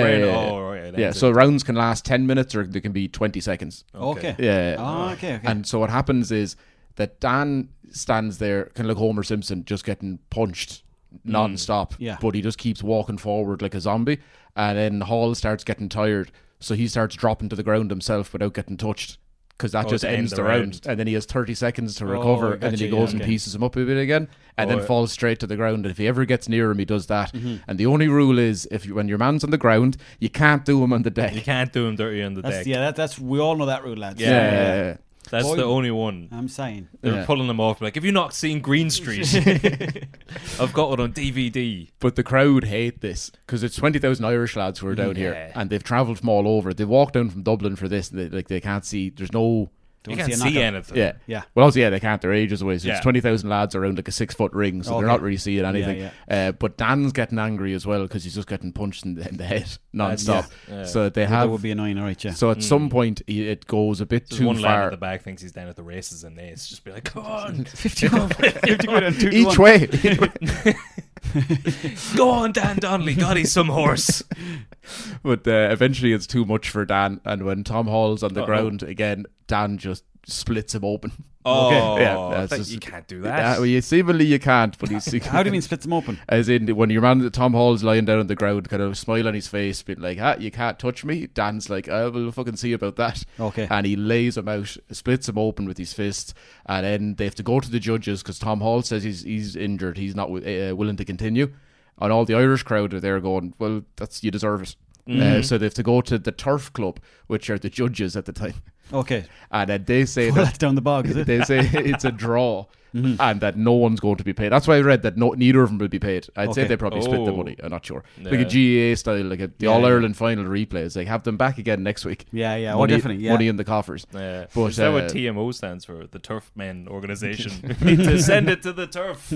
So rounds can last 10 minutes or they can be 20 seconds. Okay. Yeah. Okay. And so what happens is that Dan stands there, kind of like Homer Simpson, just getting punched non-stop, but he just keeps walking forward like a zombie, and then Hall starts getting tired, so he starts dropping to the ground himself without getting touched, because that just ends the round. And then he has 30 seconds to recover, and then he goes and pieces him up a bit again, and then falls straight to the ground. And if he ever gets near him, he does that. And the only rule is, when your man's on the ground, you can't do him on the deck. You can't do him dirty on the deck. Yeah, that's we all know that rule, lads. Yeah. That's the only one. I'm saying. They're pulling them off like, have you not seen Green Street? I've got it on DVD. But the crowd hate this, because it's 20,000 Irish lads who are down here, and they've travelled from all over. They walked down from Dublin for this, and they can't see. There's no... You can't see anything. Yeah. Well, obviously, they can't. They're ages away. So it's 20,000 lads around like a 6-foot ring, so they're not really seeing anything. But Dan's getting angry as well, because he's just getting punched in the head non-stop. So they have... That would be annoying, right? Yeah. So at some point, it goes a bit too one far. One lad at the back thinks he's down at the races, and it's just be like, come on, 50 quid each way. Go on, Dan Donnelly. God, he's some horse. But eventually it's too much for Dan, and when Tom Hall's on the ground again, Dan just splits him open. You can't do that. Seemingly you can't, but he's... How do you mean splits him open? As in, when your man Tom Hall's lying down on the ground, kind of smile on his face, being like, you can't touch me. Dan's like, I will fucking see about that. Okay. And he lays him out, splits him open with his fist, and then they have to go to the judges, because Tom Hall says he's injured, he's not willing to continue. And all the Irish crowd are there going, well, you deserve it. So they have to go to the Turf Club, which are the judges at the time. Okay. And then they say Well, that that's down the bog, is it? they say it's a draw. And that no one's going to be paid. That's why I read that neither of them will be paid. I'd say Okay. they probably split the Oh. money. I'm not sure. Yeah. Like a GAA style, like the Yeah, All yeah. Ireland final replays. Like have them back again next week. Yeah, yeah. Money, definitely. Yeah. money in the coffers. Yeah. But, Is that what uh, TMO stands for? The Turf Men Organization. Need to send it to the turf.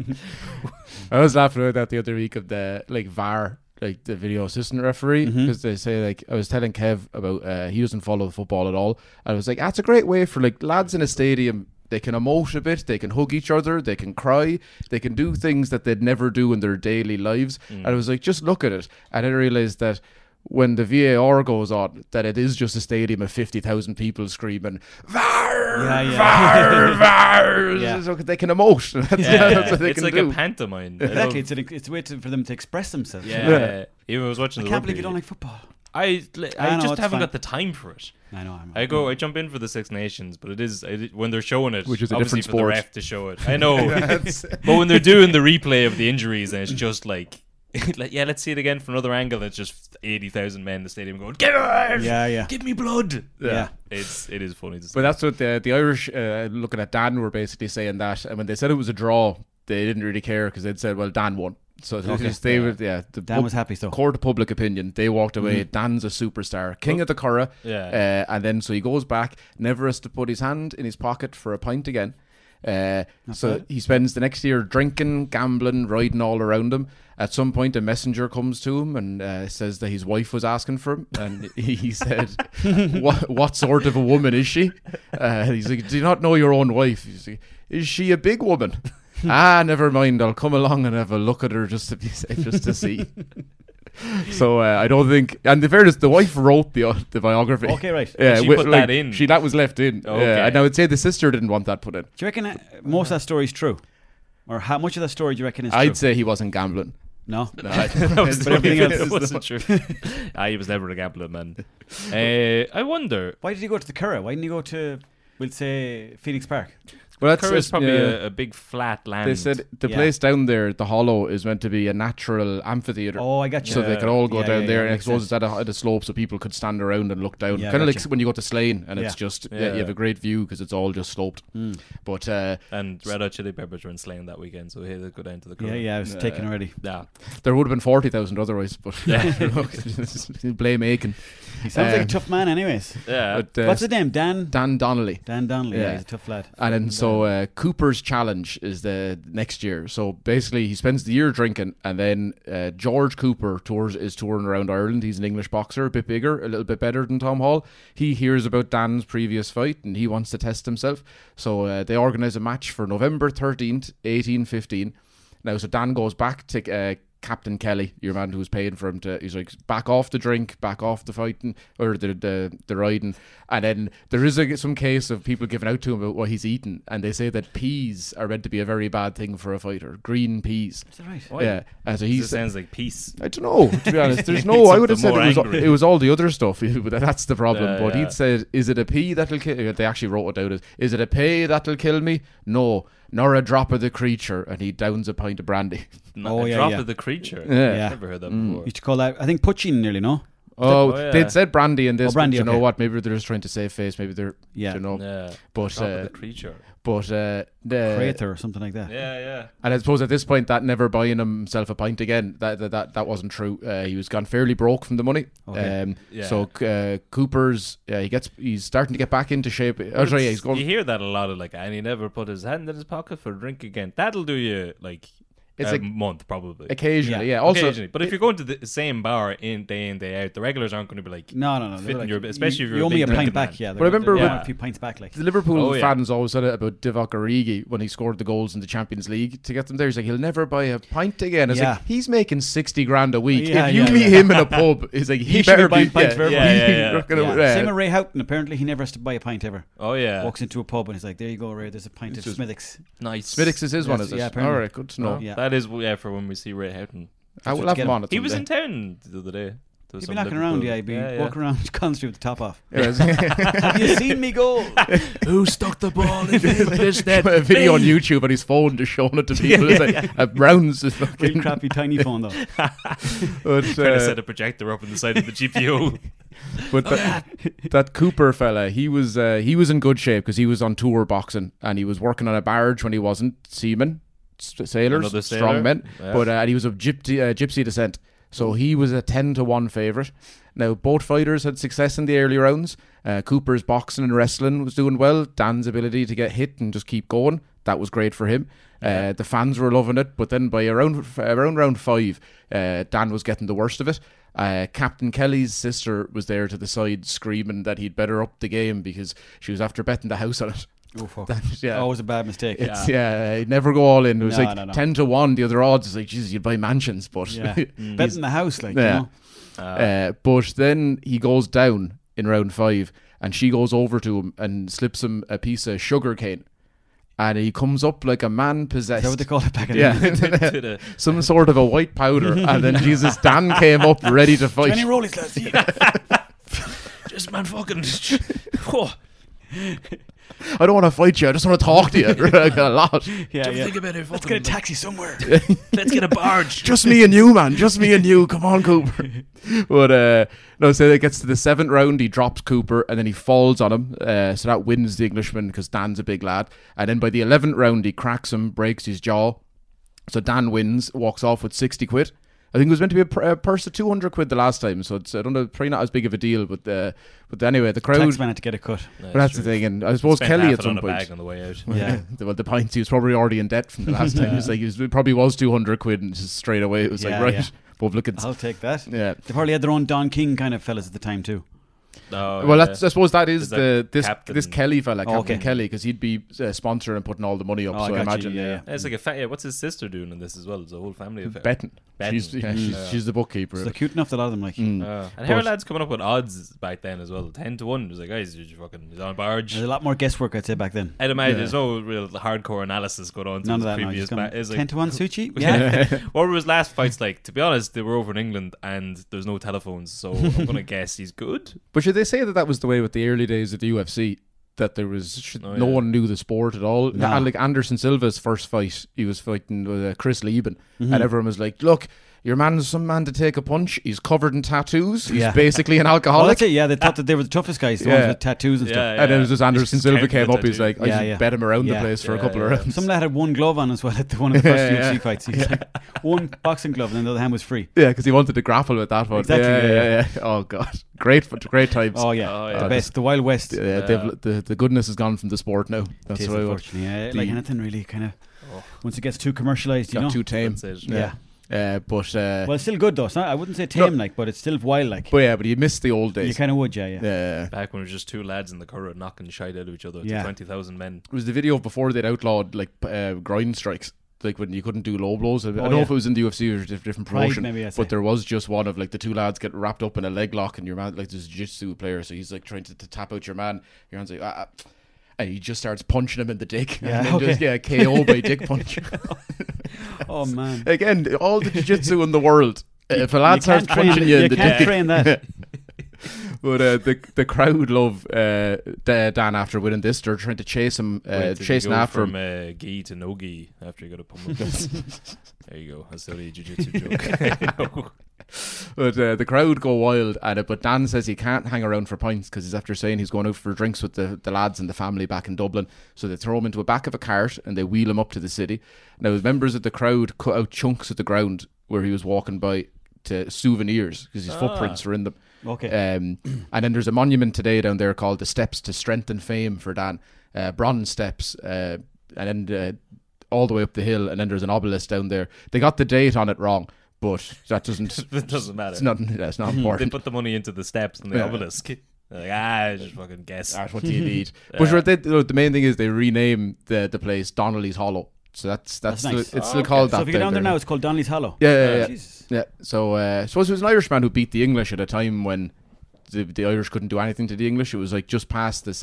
I was laughing about that the other week of the like VAR, like the video assistant referee, because they say like I was telling Kev about he doesn't follow football at all. I was like, that's a great way for like lads in a stadium. They can emote a bit, they can hug each other, they can cry, they can do things that they'd never do in their daily lives. And I was like, just look at it. And I realised that when the VAR goes on, that it is just a stadium of 50,000 people screaming, VAR! Yeah, yeah. VAR! VAR! Yeah. So they can emote. That's what they It's can like do. a pantomime. Exactly. It's a way for them to express themselves. Yeah. Even I was watching I the can't rugby. believe you don't like football. I know, just it's haven't fine. got the time for it. I know. I jump in for the Six Nations, but it is when they're showing it, Which is a obviously different for the sport. ref to show it. I know, but when they're doing the replay of the injuries, and it's just like, yeah, let's see it again from another angle. It's just 80,000 men in the stadium going, "Give it, Yeah. give me blood." Yeah. It is funny to see. But that's what the Irish, looking at Dan, were basically saying that. And when they said it was a draw, they didn't really care because they'd said, well, Dan won. So they were, the Dan was happy, so. court of public opinion. They walked away. Dan's a superstar, king of the Curragh. Yeah. And then so he goes back, never has to put his hand in his pocket for a pint again. So bad. he spends the next year drinking, gambling, riding all around him. At some point, a messenger comes to him and says that his wife was asking for him, and he said, "What sort of a woman is she?" He's like, "Do you not know your own wife?" He's like, "Is she a big woman?" Never mind. I'll come along and have a look at her just to see. So I don't think. And the fairness, the wife wrote the biography. Okay, right. Yeah, She put that in. That was left in. Okay. Yeah, and I would say the sister didn't want that put in. Do you reckon most of that story is true? Or how much of that story do you reckon is true? I'd say he wasn't gambling. No. That was But everything else it wasn't true. He was never a gambling man. I wonder. Why did he go to the Curragh? Why didn't he go to, we'll say, Phoenix Park? Well, Curragh's probably a big flat land. They said the Yeah. place down there, the Hollow, is meant to be a natural amphitheater. Oh, I got you. So they could all go Yeah, down yeah, there, yeah, and I makes suppose sense. it's at a slope, so people could stand around and look down. Yeah, Kind of like gotcha. when you go to Slane, and it's Yeah. just Yeah. you have a great view because it's all just sloped. But and Red Hot Chili Peppers were in Slane that weekend, so they go down to the Curragh. Yeah, I was taken already. Yeah. there would have been 40,000 otherwise. But blame Aiken. He sounds like a tough man, anyways. Yeah. But, What's his name? Dan Donnelly. Donnelly. Yeah, Yeah. he's a tough lad. And then so Cooper's challenge is the next year. So basically, he spends the year drinking, and then George Cooper is touring around Ireland. He's an English boxer, a bit bigger, a little bit better than Tom Hall. He hears about Dan's previous fight, and he wants to test himself. So they organise a match for November 13th, 1815. Now, so Dan goes back to Captain Kelly, your man who was paying for him to. He's like, back off the drink, back off the fighting or the riding, and then there is some case of people giving out to him about what he's eating, and they say that peas are meant to be a very bad thing for a fighter. Green peas. Is that right? Why? Yeah, and so It he's. sounds like peace. I don't know. To be honest, there's He no. needs I would have said something more angry. it was all the other stuff, but that's the problem. Yeah, But yeah. he'd said, "Is it a pea that'll kill?" They actually wrote it out as, "Is it a pea that'll kill me?" No, nor a drop of the creature, and he downs a pint of brandy. A yeah, drop yeah. of the creature. Yeah. Never heard that before. Used to call that, I think, Puccini nearly, no? Oh, yeah. they'd said brandy in this. Oh, brandy, but you know okay. what? Maybe they're just trying to save face. Maybe they're, Yeah. you know. Yeah. But Drop of the creature. the Crater or something like that. Yeah. and I suppose at this point that never buying himself a pint again, that wasn't true. He was gone fairly broke from the money. Okay. Yeah. So Cooper's he's starting to get back into shape. Oh, sorry, yeah, he's You going. hear that a lot of and he never put his hand in his pocket for a drink again. That'll do you It's a like- month probably. Occasionally, Yeah. yeah. Also, Occasionally. But if you're going to the same bar in, day out, the regulars aren't going to be like. No. They're Fitting like, your- especially if you're you a owe me big a pint drinking back. man. Yeah, But I remember they're when- a few pints back. Like the Liverpool Oh, yeah. fans always said it about Divock Origi when he scored the goals in the Champions League to get them there. He's like, he'll never buy a pint again. It's Yeah. like, he's making 60 grand a week. Yeah, if you yeah, meet yeah. him in a pub, he's like, he should better be buying be. pints for everyone. Yeah. You're gonna- Yeah. Same with Ray Houghton. Apparently, he never has to buy a pint ever. Oh yeah. Walks into a pub and he's like, "There you go, Ray. There's a pint of just- Smithwick's." Nice. Smiddix is his one, Yes, is it? yeah, apparently. All right, good to know. Yeah. That is for when we see Ray Houghton. I will what have you him get on it He was someday. in town the other day. There was He'd be some knocking around, Liverpool- he'd be walking around constantly with the top off. Yeah, Have you seen me go? Who stuck the ball in this net? a video on YouTube on his phone just showing it to people. It's like rounds is Real fucking. crappy tiny phone though. But, Trying to set a projector up on the side of the GPU. but that Cooper fella, he was in good shape because he was on tour boxing and he was working on a barge when he wasn't seamen, sailors, Another sailor. strong men. Yeah. But and he was of gypsy descent, so he was a 10-1 favourite. Now both fighters had success in the early rounds. Cooper's boxing and wrestling was doing well. Dan's ability to get hit and just keep going, that was great for him. The fans were loving it, but then by around round 5, Dan was getting the worst of it. Captain Kelly's sister was there to the side screaming that he'd better up the game because she was after betting the house on it. Oh fuck! Yeah. Always a bad mistake. It's he'd never go all in. It was No, like no. 10-1. The other odds is like, Jesus, you'd buy mansions, but Yeah, betting the house, like Yeah. you know. but then he goes down in round 5, and she goes over to him and slips him a piece of sugar cane, and he comes up like a man possessed. Is that what they call it back in the day? Yeah, some sort of a white powder, and then Jesus, Dan came up ready to fight. Any rollies, lads. Just man fucking. Oh, I don't want to fight you. I just want to talk to you like a lot. Yeah, don't yeah. think about it. Let's get a taxi somewhere. Let's get a barge. Just me and you, man. Just me and you. Come on, Cooper. But no, so it gets to the 7th round. He drops Cooper and then he falls on him. So that wins the Englishman because Dan's a big lad. And then by the 11th round, he cracks him, breaks his jaw. So Dan wins, walks off with 60 quid. I think it was meant to be a purse of 200 quid the last time, so it's, I don't know, probably not as big of a deal. But anyway, the crowd. Taxman had to get a cut. But that's the thing, and I suppose Spent Kelly half at it some on a point. bag on the way out. Yeah. Well, the pints, he was probably already in debt from the last time. It probably was 200 quid, and just straight away it was Yeah, like, right, yeah. publicans. I'll take that. Yeah. They probably had their own Don King kind of fellas at the time too. Oh, Well, yeah. that's, I suppose that is Is that this Captain- Kelly fella, Captain okay. Kelly, because he'd be sponsoring and putting all the money up. Oh, I so I got imagine, you, yeah. It's like what's his sister doing in this as well? It's a whole family affair. betting. Betting. She's the bookkeeper. So they're cute enough, a lot of them. Like, Mm. And how are lads coming up with odds back then as well? 10-1. It was like, guys, he's on a barge. there's a lot more guesswork, I'd say, back then. I'd imagine Yeah. there's no real hardcore analysis going on to None of the that. No, previous just It's like, 10-1 Suchi. Yeah. what were his last fights like? To be honest, they were over in England and there's no telephones, so I'm gonna guess he's good. But should they say that was the way with the early days of the UFC? That there was Oh, no yeah. one knew the sport at all. No. And like Anderson Silva's first fight, he was fighting with Chris Lieben, Mm-hmm. and everyone was like, "Look, your man's some man to take a punch. He's covered in tattoos. He's Yeah. basically an Oh, alcoholic." that's it. Yeah, they thought that they were the toughest guys, the Yeah. ones with tattoos and stuff. And then it was just Anderson Just Silva counting came the up. He's tattoo. like, I just bet him around the Yeah. place for a Yeah, couple of yeah. rounds. Some lad had one glove on as well at one of the first Yeah, UFC yeah. fights. He's like, one boxing glove and then the other hand was free. Yeah, because he wanted to grapple with that one. Exactly, Yeah. Oh god, great times. Oh yeah, Oh, yeah. the best, the Wild West. Yeah, the goodness has gone from the sport now. That's It is, what I would. unfortunately. Yeah, The- like anything really kind of Oh. once it gets too commercialized, you Got know. too tame. That's it. Yeah. But Well, it's still good though. It's not, I wouldn't say tame like, but it's still wild like. but you missed the old You days. kind of would, yeah. Yeah. Back when it was just two lads in the current knocking shite out of each other to Yeah. 20,000 men. It was the video before they'd outlawed like grind strikes, like when you couldn't do low blows. I don't know yeah. if it was in the UFC or a different Pride, promotion, maybe, I'd say. but there was just one of like the two lads get wrapped up in a leg lock, and your man, like there's a jiu-jitsu player, so he's like trying to tap out your man. Your man's like, and he just starts punching him in the dick, Yeah, and then okay. just KO by dick punch. Oh man. Again, all the jiu-jitsu in the world. If a lad You starts can't train punching it- you in you the can't dick, train that. but the crowd love Dan after winning this. They're trying to chase him, Wait, did he chasing go after from him. gi to no gi after he got a pummel. There you go. That's the only jiu-jitsu joke. But the crowd go wild at it. But Dan says he can't hang around for pints because he's after saying he's going out for drinks with the lads and the family back in Dublin. So they throw him into the back of a cart and they wheel him up to the city. Now, members of the crowd cut out chunks of the ground where he was walking by to souvenirs because his footprints were in them. Okay. And then there's a monument today down there called the Steps to Strength and Fame for Dan. Bronze steps. And then all the way up the hill. And then there's an obelisk down there. They got the date on it wrong. But that doesn't. It doesn't matter. It's not. That's not They important. put the money into the steps and the Yeah. obelisk. They're like, just fucking guess. That's what do you need. But sure, the main thing is they rename the place Donnelly's Hollow. So that's That's still, nice. it's still called that. So if you get down there now, it's called Donnelly's Hollow. Yeah. Jesus. Yeah. So I suppose it was an Irishman who beat the English at a time when the Irish couldn't do anything to the English. It was like just past the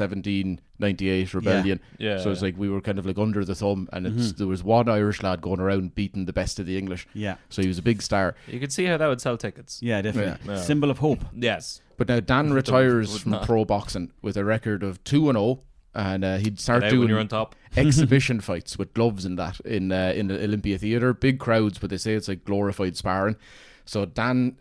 1798 rebellion. Yeah. So it's like we were kind of like under the thumb, and there was one Irish lad going around beating the best of the English. Yeah. So he was a big star. You could see how that would sell tickets. Yeah, definitely. Yeah. Symbol of hope. Yes. But now Dan retires would from not. pro boxing with a record of 2-0, and he'd start Get out when you're doing on top. exhibition fights with gloves and that in the Olympia Theatre. Big crowds, but they say it's like glorified sparring. So Dan,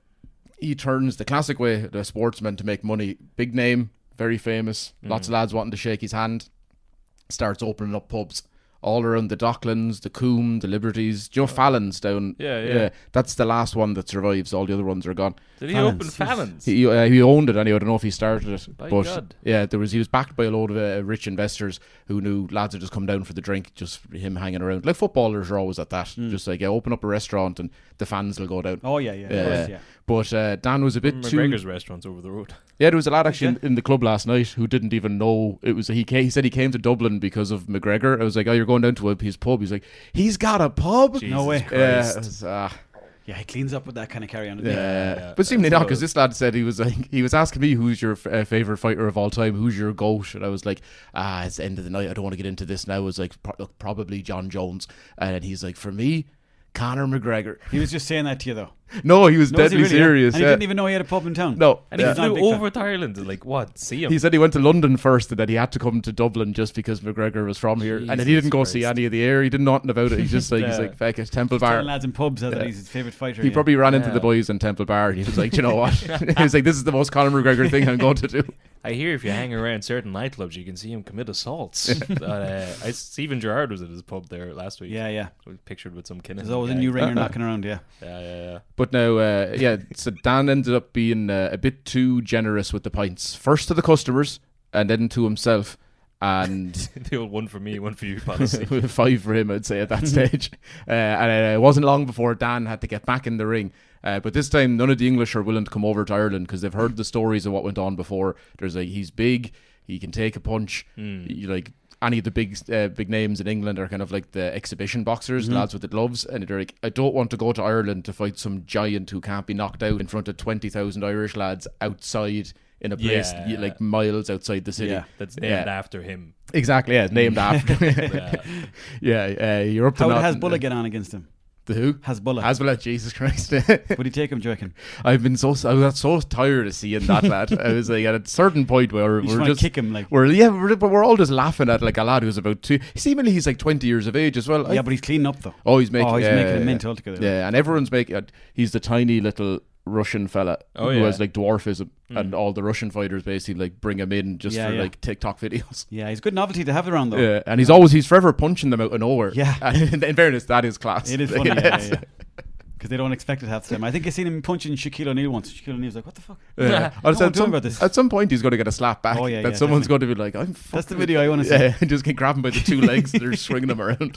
he turns the classic way the sportsman to make money. Big name, very famous. Lots of lads wanting to shake his hand. Starts opening up pubs all around the Docklands, the Coombe, the Liberties. Joe Fallon's down. Yeah. That's the last one that survives. All the other ones are gone. Did he Fallon's. open Fallon's? He owned it anyway. I don't know if he started it, By but God. yeah, he was backed by a load of rich investors who knew lads would just come down for the drink, just for him hanging around. Like footballers are always at that, just like open up a restaurant and the fans will go down. Oh, yeah. Of course, yeah. But Dan was a bit too. McGregor's restaurant's over the road. Yeah, there was a lad actually in the club last night who didn't even know it was. He said he came to Dublin because of McGregor. I was like, oh, you're going down to his pub. He's like, he's got a pub. Jesus No way. Christ. Yeah, it was, Yeah, he cleans up with that kind of carry on. yeah. But seemingly not, because this lad said he was asking me who's your favourite fighter of all time, who's your GOAT, and I was like, it's the end of the night, I don't want to get into this now. I was like, look, probably John Jones, and he's like, for me, Conor McGregor. He was just saying that to you, though. No, he was No, was he deadly really? serious. And he yeah. didn't even know he had a pub in town. No, And he Yeah. Not a flew big fan. over to Ireland to see him. he said he went to London first, and that he had to come to Dublin just because McGregor was from here, and then he Jesus didn't go see Christ. any of the air. He didn't know nothing about it. He's just like, he's Yeah. like, feck it, Temple Telling Bar. lads in pubs that he's his favourite fighter. He yeah. probably ran into Yeah. the boys in Temple Bar, and he was like, you know what? He was like, this is the most Conor McGregor thing I'm going to do. I hear if you hang around certain nightclubs, you can see him commit assaults. Stephen Gerrard was at his pub there last week. Yeah. Pictured with some Kinnan. There's always a new ringer knocking around, yeah. Yeah. But now, so Dan ended up being a bit too generous with the pints. First to the customers, and then to himself. And The old one for me, one for you policy. 5 for him, I'd say, at that stage. And it wasn't long before Dan had to get back in the ring. But this time, none of the English are willing to come over to Ireland because they've heard the stories of what went on before. There's like, he's big, he can take a punch. Like any of the big names in England are kind of like the exhibition boxers, lads with the gloves, and they're like, I don't want to go to Ireland to fight some giant who can't be knocked out in front of 20,000 Irish lads outside in a place Yeah. like miles outside the city. Yeah. That's named after him. Exactly, yeah, named after. You're up to How would nothing. Hezbollah get on against him? The who? Hezbollah. Jesus Christ. Would he take him, do you reckon? I got so tired of seeing that lad. I was like, at a certain point where You just we're want to just kick him, like. but we're all just laughing at like a lad who's about 2. Seemingly he's like 20 years of age as well. Yeah, but he's cleaning up, though. He's making a mint altogether. Yeah, and everyone's making. He's the tiny little Russian fella who has like dwarfism, and all the Russian fighters basically like bring him in just for like TikTok videos. Yeah, he's a good novelty to have around, though. Yeah, and he's forever punching them out of nowhere. Yeah. And in fairness, that is class. It is funny, yeah. Because they don't expect it half the time. I think I seen him punching Shaquille O'Neal once. Shaquille O'Neal's like, what the fuck? Yeah. No, tell me about this. At some point, he's going to get a slap back. Oh, yeah, that yeah, someone's definitely. going to be like, That's the video I want to see. Yeah, and just can grab him by the 2 legs and they're swinging him around.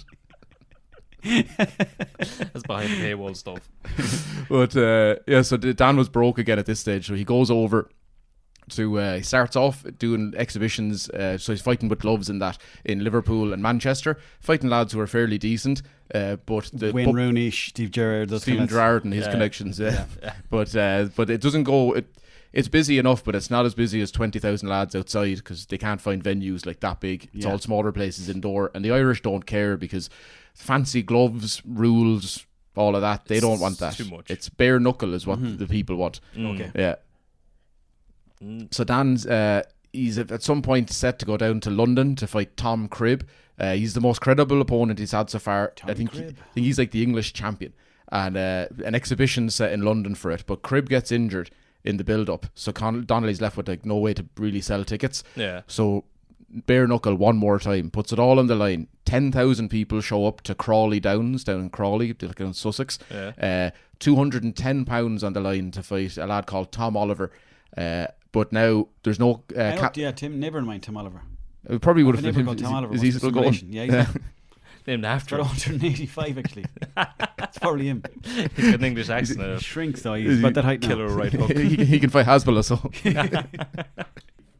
That's behind the paywall stuff. But so Dan was broke again at this stage, so he goes over to he starts off doing exhibitions, so he's fighting with gloves and that in Liverpool and Manchester, fighting lads who are fairly decent, but the Wayne Rooney, Steve Gerrard, those Stephen kind of Gerrard and his connections, but it doesn't go. It's busy enough, but it's not as busy as 20,000 lads outside because they can't find venues like that big. It's all smaller places indoor, and the Irish don't care because fancy gloves, rules, all of that, they don't want that. Too much. It's bare knuckle is what the people want. Okay. Yeah. So Dan's he's at some point set to go down to London to fight Tom Cribb. He's the most credible opponent he's had so far. I think he's like the English champion, and an exhibition set in London for it. But Cribb gets injured in the build-up, so Donnelly's left with like no way to really sell tickets. Yeah. So bare knuckle one more time, puts it all on the line. 10,000 people show up to Crawley Downs down in Crawley, like in Sussex. Yeah. £210 on the line to fight a lad called Tom Oliver. But now there's no. Tim, never mind Tim Oliver. It probably would A have neighbour been. called Tom Oliver. Is What's he the still going? relation? Yeah, he's Named after for him. 185 actually. It's probably him. He's got an English accent. He shrinks though. He's about that height now. Killer right hook. he can fight Hezbollah. So I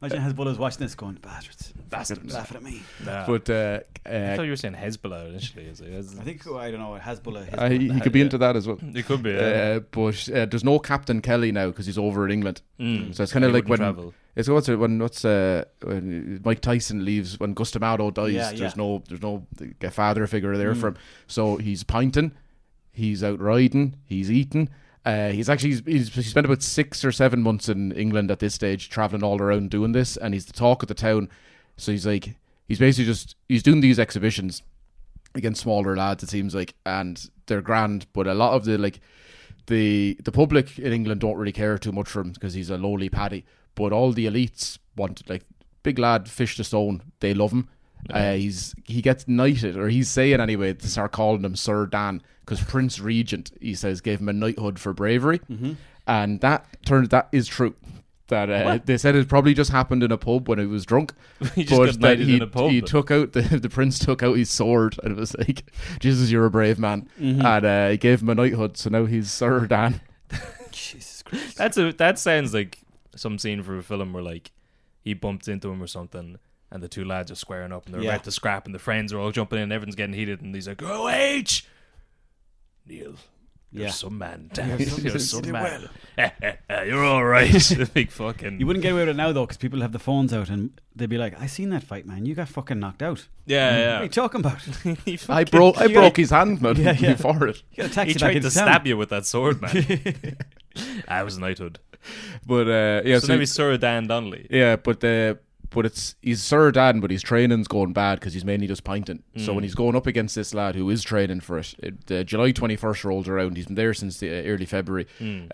Imagine Hezbollah's watching this going, bastards. Laughing at me. Nah. But I thought you were saying Hezbollah initially. I think, I don't know, Hezbollah. he could be into that as well. It could be. Yeah. But there's no Captain Kelly now because he's over in England. So it's kind of He like wouldn't when travel. when Mike Tyson leaves, when Gustamato dies. Yeah, there's no father figure there for him. So he's pinting, he's out riding, he's eating. He's spent about 6 or 7 months in England at this stage, traveling all around doing this, and he's the talk of the town. So he's basically he's doing these exhibitions against smaller lads, it seems like, and they're grand, but a lot of the public in England don't really care too much for him because he's a lowly paddy, but all the elites want, like, big lad, fish to stone, they love him. He gets knighted, or he's saying anyway, to start calling him Sir Dan, because Prince Regent, he says, gave him a knighthood for bravery, and that is true. That they said it probably just happened in a pub when he was drunk. He just got knighted in a pub. He took out the prince took out his sword, and it was like, Jesus, you're a brave man, and he gave him a knighthood, so now he's Sir Dan. Jesus Christ. That sounds like some scene for a film where, like, he bumped into him or something, and the two lads are squaring up, and they're about to scrap, and the friends are all jumping in, and everyone's getting heated, and he's like, "Oh, H, Neil, you're some man. You're some man. You're all right." The big fucking. You wouldn't get away with it now, though, because people have the phones out, and they'd be like, "I seen that fight, man. You got fucking knocked out. Yeah. What are you talking about? I broke his hand, man. Before it. You got a taxi He back tried into to town." stab you with that sword, man. I was a knighthood. But So now he's Sir Dan Donnelly. Yeah, but he's Sir Dan, but his training's going bad because he's mainly just pinting. So when he's going up against this lad who is training for it, July 21st rolls around. He's been there since the early February.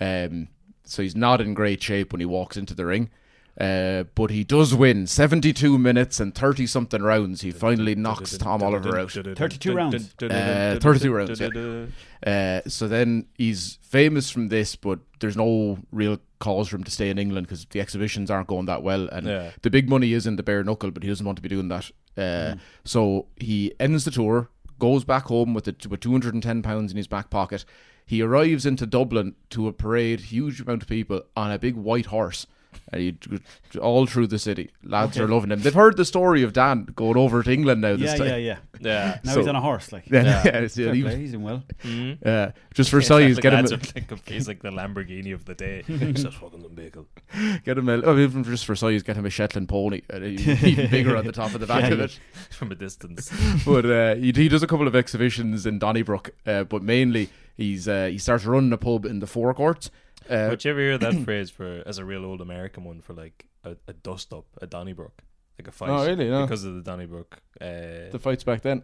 So he's not in great shape when he walks into the ring. But he does win 72 minutes and 30 something rounds. He finally knocks Tom Oliver out. 32 rounds. 32 rounds, yeah. So then he's famous from this, but there's no real cause for him to stay in England because the exhibitions aren't going that well, and the big money is in the bare knuckle, but he doesn't want to be doing that. So he ends the tour, goes back home with £210 in his back pocket. He arrives into Dublin to a parade, huge amount of people, on a big white horse. All through the city, lads are loving him. They've heard the story of Dan going over to England now. This time. Yeah. Now he's on a horse, like. He's doing well. Just for size, the get him. lads are like, he's like the Lamborghini of the day. Stop fucking them vehicle. Get him. Even just for size, get him a Shetland pony, even bigger on the top of the back of it from a distance. But he does a couple of exhibitions in Donnybrook, but mainly he starts running a pub in the forecourts. But you ever hear that phrase for, as a real old American one, for like a dust up at Donnybrook, like a fight? Oh, really? No. Because of the Donnybrook. The fights back then.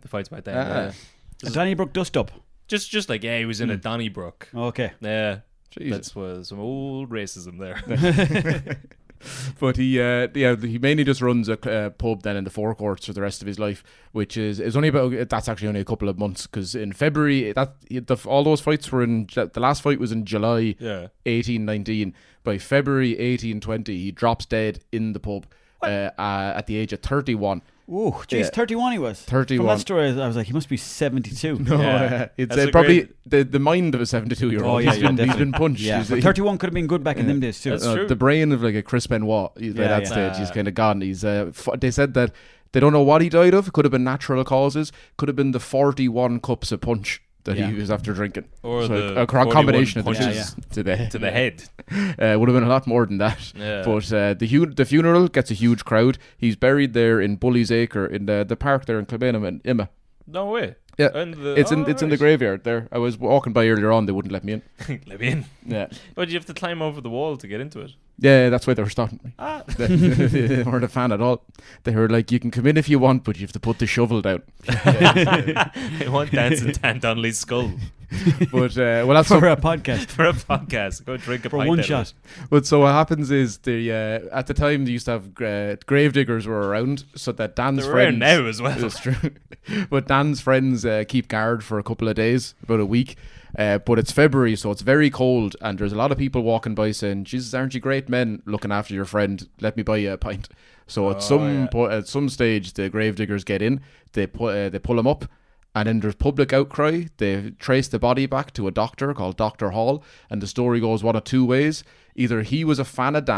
A Donnybrook dust up. Just like, he was in a Donnybrook. Okay. Yeah. Jesus. That was some old racism there. But he mainly just runs a pub then in the forecourts for the rest of his life, which is only that's actually only a couple of months, because in February all those fights were the last fight was in July 1819. By February 1820 he drops dead in the pub at the age of 31. Oh, geez, 31 he was. 31. From that story, I was like, he must be 72. No, it's probably the mind of a 72-year-old. Oh, yeah, he's been punched. Yeah, but 31 could have been good back in them days too. That's true. The brain of like a Chris Benoit by that stage, he's kind of gone. He's they said that they don't know what he died of. It could have been natural causes. Could have been the 41 cups of punch that he was after drinking, or so the a combination of the punches to the head. Would have been a lot more than that. But the funeral gets a huge crowd. He's buried there in Bully's Acre in the park there in Kilbenham in Imma. No way. Yeah, it's in the graveyard there. I was walking by earlier on. They wouldn't let me in. Let me in. Yeah. But you have to climb over the wall to get into it. Yeah, that's why they were stopping me. They weren't a fan at all. They were like, you can come in if you want, but you have to put the shovel down. I want dancing Dan Donnelly's skull. But that's for a podcast. For a podcast. Go drink a for pint one out of shot. it. But so what happens is at the time they used to have gravediggers were around, so that Dan's They're friends around now as well. That's true. But Dan's friends keep guard for a couple of days, about a week. But it's February, so it's very cold, and there's a lot of people walking by saying, "Jesus, aren't you great men looking after your friend? Let me buy you a pint." So at some stage, the gravediggers get in, they pull him up, and then there's public outcry. They trace the body back to a doctor called Dr. Hall, and the story goes one of two ways: either he was a fan of Dan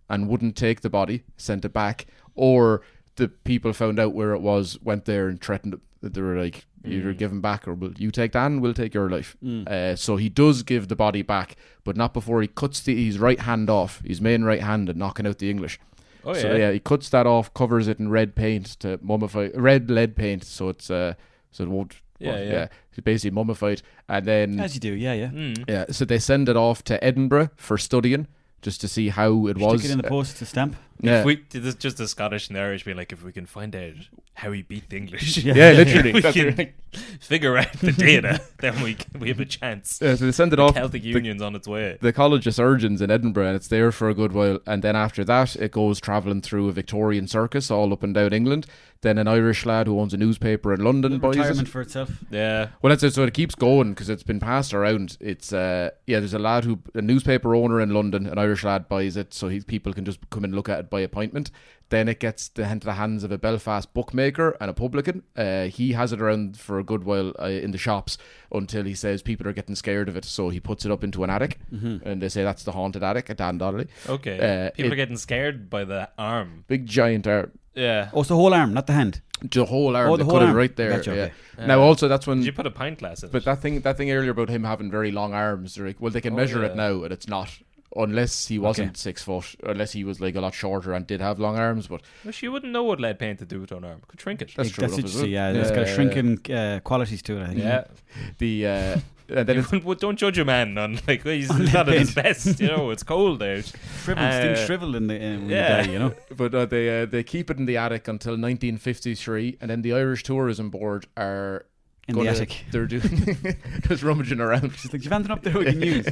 and wouldn't take the body, sent it back, or the people found out where it was, went there and threatened that they were like, either give him back or will you take Dan, we'll take your life. So he does give the body back, but not before he cuts his right hand off, his main right hand, and knocking out the English. Oh, So he cuts that off, covers it in red paint to mummify, red lead paint, so it's so it won't. It's basically mummified, and then As you do, yeah. so they send it off to Edinburgh for studying, just to see how it was. Stick it in the post to stamp. Yeah. If we this just the Scottish and the Irish being like, if we can find out how he beat the English, Yeah, literally. we That's can right. figure out the data, then we have a chance. So they send it off. Celtic Union's on its way. The College of Surgeons in Edinburgh, and it's there for a good while. And then after that, it goes travelling through a Victorian circus all up and down England. Then an Irish lad who owns a newspaper in London buys Retirement it. for itself. Yeah. Well, that's it. So it keeps going because it's been passed around. It's there's a lad a newspaper owner in London, an Irish lad buys it, so people can just come and look at it by appointment. Then it gets into the hands of a Belfast bookmaker and a publican. He has it around for a good while in the shops until he says people are getting scared of it, so he puts it up into an attic, and they say that's the haunted attic at Dan Donnelly. Okay. People are getting scared by the arm. Big giant arm. Yeah. Oh, it's the whole arm, not the hand. The whole arm. Oh, the they whole cut it arm. right there. Gotcha, okay. Now also that's when. Did you put a pint glass in But it? that thing earlier about him having very long arms, they're like, well, they can measure it now, and it's not. Unless he wasn't 6 foot, unless he was like a lot shorter and did have long arms, but Well, you wouldn't know what lead paint to do with an arm. Could shrink it. that's true. That's enough, what you is see, it? yeah. It's got shrinking qualities to it, I think. Yeah. The and then it's, Well, don't judge a man on like he's not at his best. You know, it's cold out. Things shrivel in the when yeah. you die, you know. but they keep it in the attic until 1953, and then the Irish Tourism Board are In the attic. They're doing just rummaging around. She's like, do you have anything up there we can use?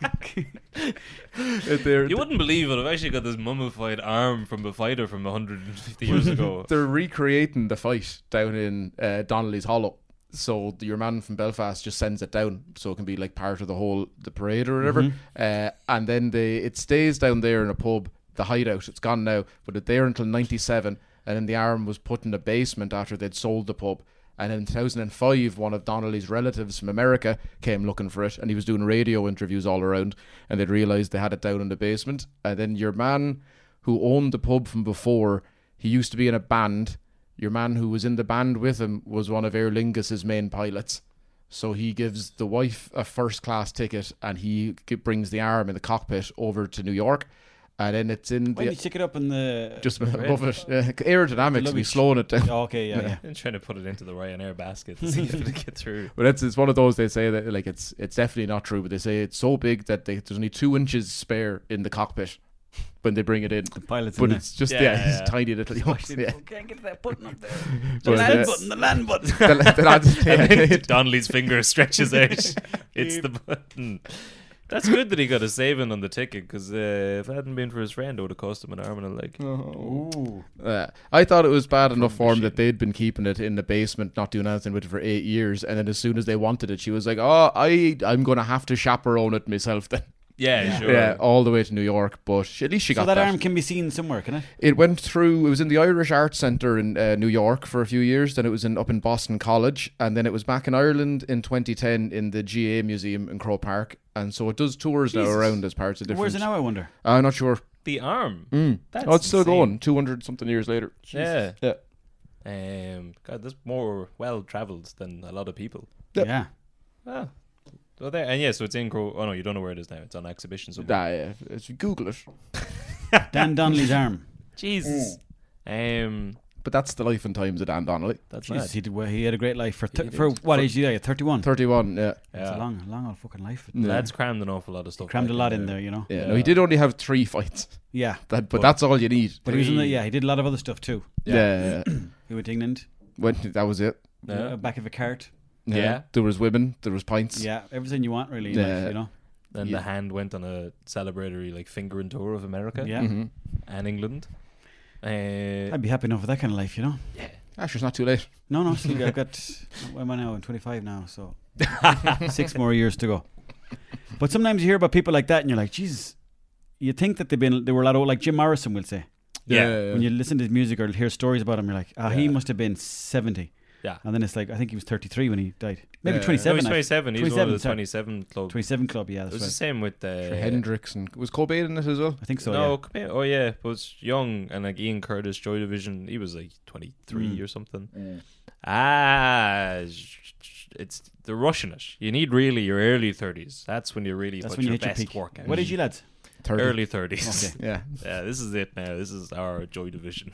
You wouldn't believe it. I've actually got this mummified arm from a fighter from 150 years ago. They're recreating the fight down in Donnelly's Hollow. So your man from Belfast just sends it down, so it can be like part of the parade or whatever. And then it stays down there in a pub, the Hideout. It's gone now, but it's there until 97. And then the arm was put in the basement after they'd sold the pub. And in 2005, one of Donnelly's relatives from America came looking for it, and he was doing radio interviews all around, and they'd realised they had it down in the basement. And then your man who owned the pub from before, he used to be in a band. Your man who was in the band with him was one of Aer Lingus's main pilots. So he gives the wife a first-class ticket, and he brings the arm in the cockpit over to New York. And then it's in Why don't you stick it up in the... just above it. Aerodynamics, The be luggage. slowing it down. Oh, okay, yeah. I'm trying to put it into the Ryanair basket to see if it'll get through. But it's one of those, they say that like it's definitely not true, but they say it's so big that there's only 2 inches spare in the cockpit when they bring it in. The pilot's But in it's just Yeah. it's tiny little yokes. Yeah. Can't get that button up there. The land button, the land button. the lads, And then Donnelly's finger stretches out. It's the button. That's good that he got a saving on the ticket, because if it hadn't been for his friend, it would have cost him an arm and a leg. Ooh. I thought it was bad enough for him that they'd been keeping it in the basement, not doing anything with it for 8 years, and then as soon as they wanted it, she was like, "Oh, I'm going to have to chaperone it myself then." Yeah, sure. Yeah, all the way to New York, but at least she So got that that. arm can be seen somewhere, can it? It went through. It was in the Irish Arts Centre in New York for a few years. Then it was up in Boston College, and then it was back in Ireland in 2010 in the GA Museum in Croke Park. And so it does tours now Jesus. around as parts of different. Where's it now, I wonder? I'm not sure. The arm. That's Oh, it's still insane. going. 200 something years later. Yeah. Yeah. God, that's more well travelled than a lot of people. Yep. Yeah. Oh. Well, there, and yeah, so it's in Oh no, you don't know where it is now. It's on exhibition somewhere. Yeah, Google it. Dan Donnelly's arm. Jesus. But that's the life and times of Dan Donnelly. That's Jesus, mad. he had a great life for He for did. what age did he die? 31. 31. Yeah. That's Yeah. a long old fucking life. Lads crammed an awful lot of stuff. Crammed a back lot in there, you know. Yeah. No, he did only have 3 fights. Yeah. But that's all you need. But he was in the, he did a lot of other stuff too. Yeah. He went to England, That was it. Yeah. back of a cart. Yeah. There was women. There was pints. Yeah, everything you want really in Yeah. life, you know. Then Yeah. the hand went on a celebratory like fingering tour of America Yeah. and England. I'd be happy enough with that kind of life, you know. Actually, it's not too late. No, still, I've got, what am I now? I'm 25 now, so 6 more years to go. But sometimes you hear about people like that and you're like, Jesus, you think that they were a lot old, like Jim Morrison will say. Yeah. When you listen to his music or hear stories about him, you're like, he Yeah. must have been 70. Yeah. And then it's like, I think he was 33 when he died. Maybe Yeah. No, 27. he's actually. 27. He's one of the sorry. 27 club. 27 club, yeah, It that's was the right. same with Hendricks and was Cobain in it as well? I think so, no, yeah. Cobain- oh yeah, but it's young and like Ian Curtis, Joy Division. He was like 23 Mm. or something. It's they're rushing it. You need really your early 30s. That's when you really That's put when you your hit your best peak. work out. What age you lads? 30. Early 30s. Okay. Yeah. Yeah, this is it now. This is our Joy Division.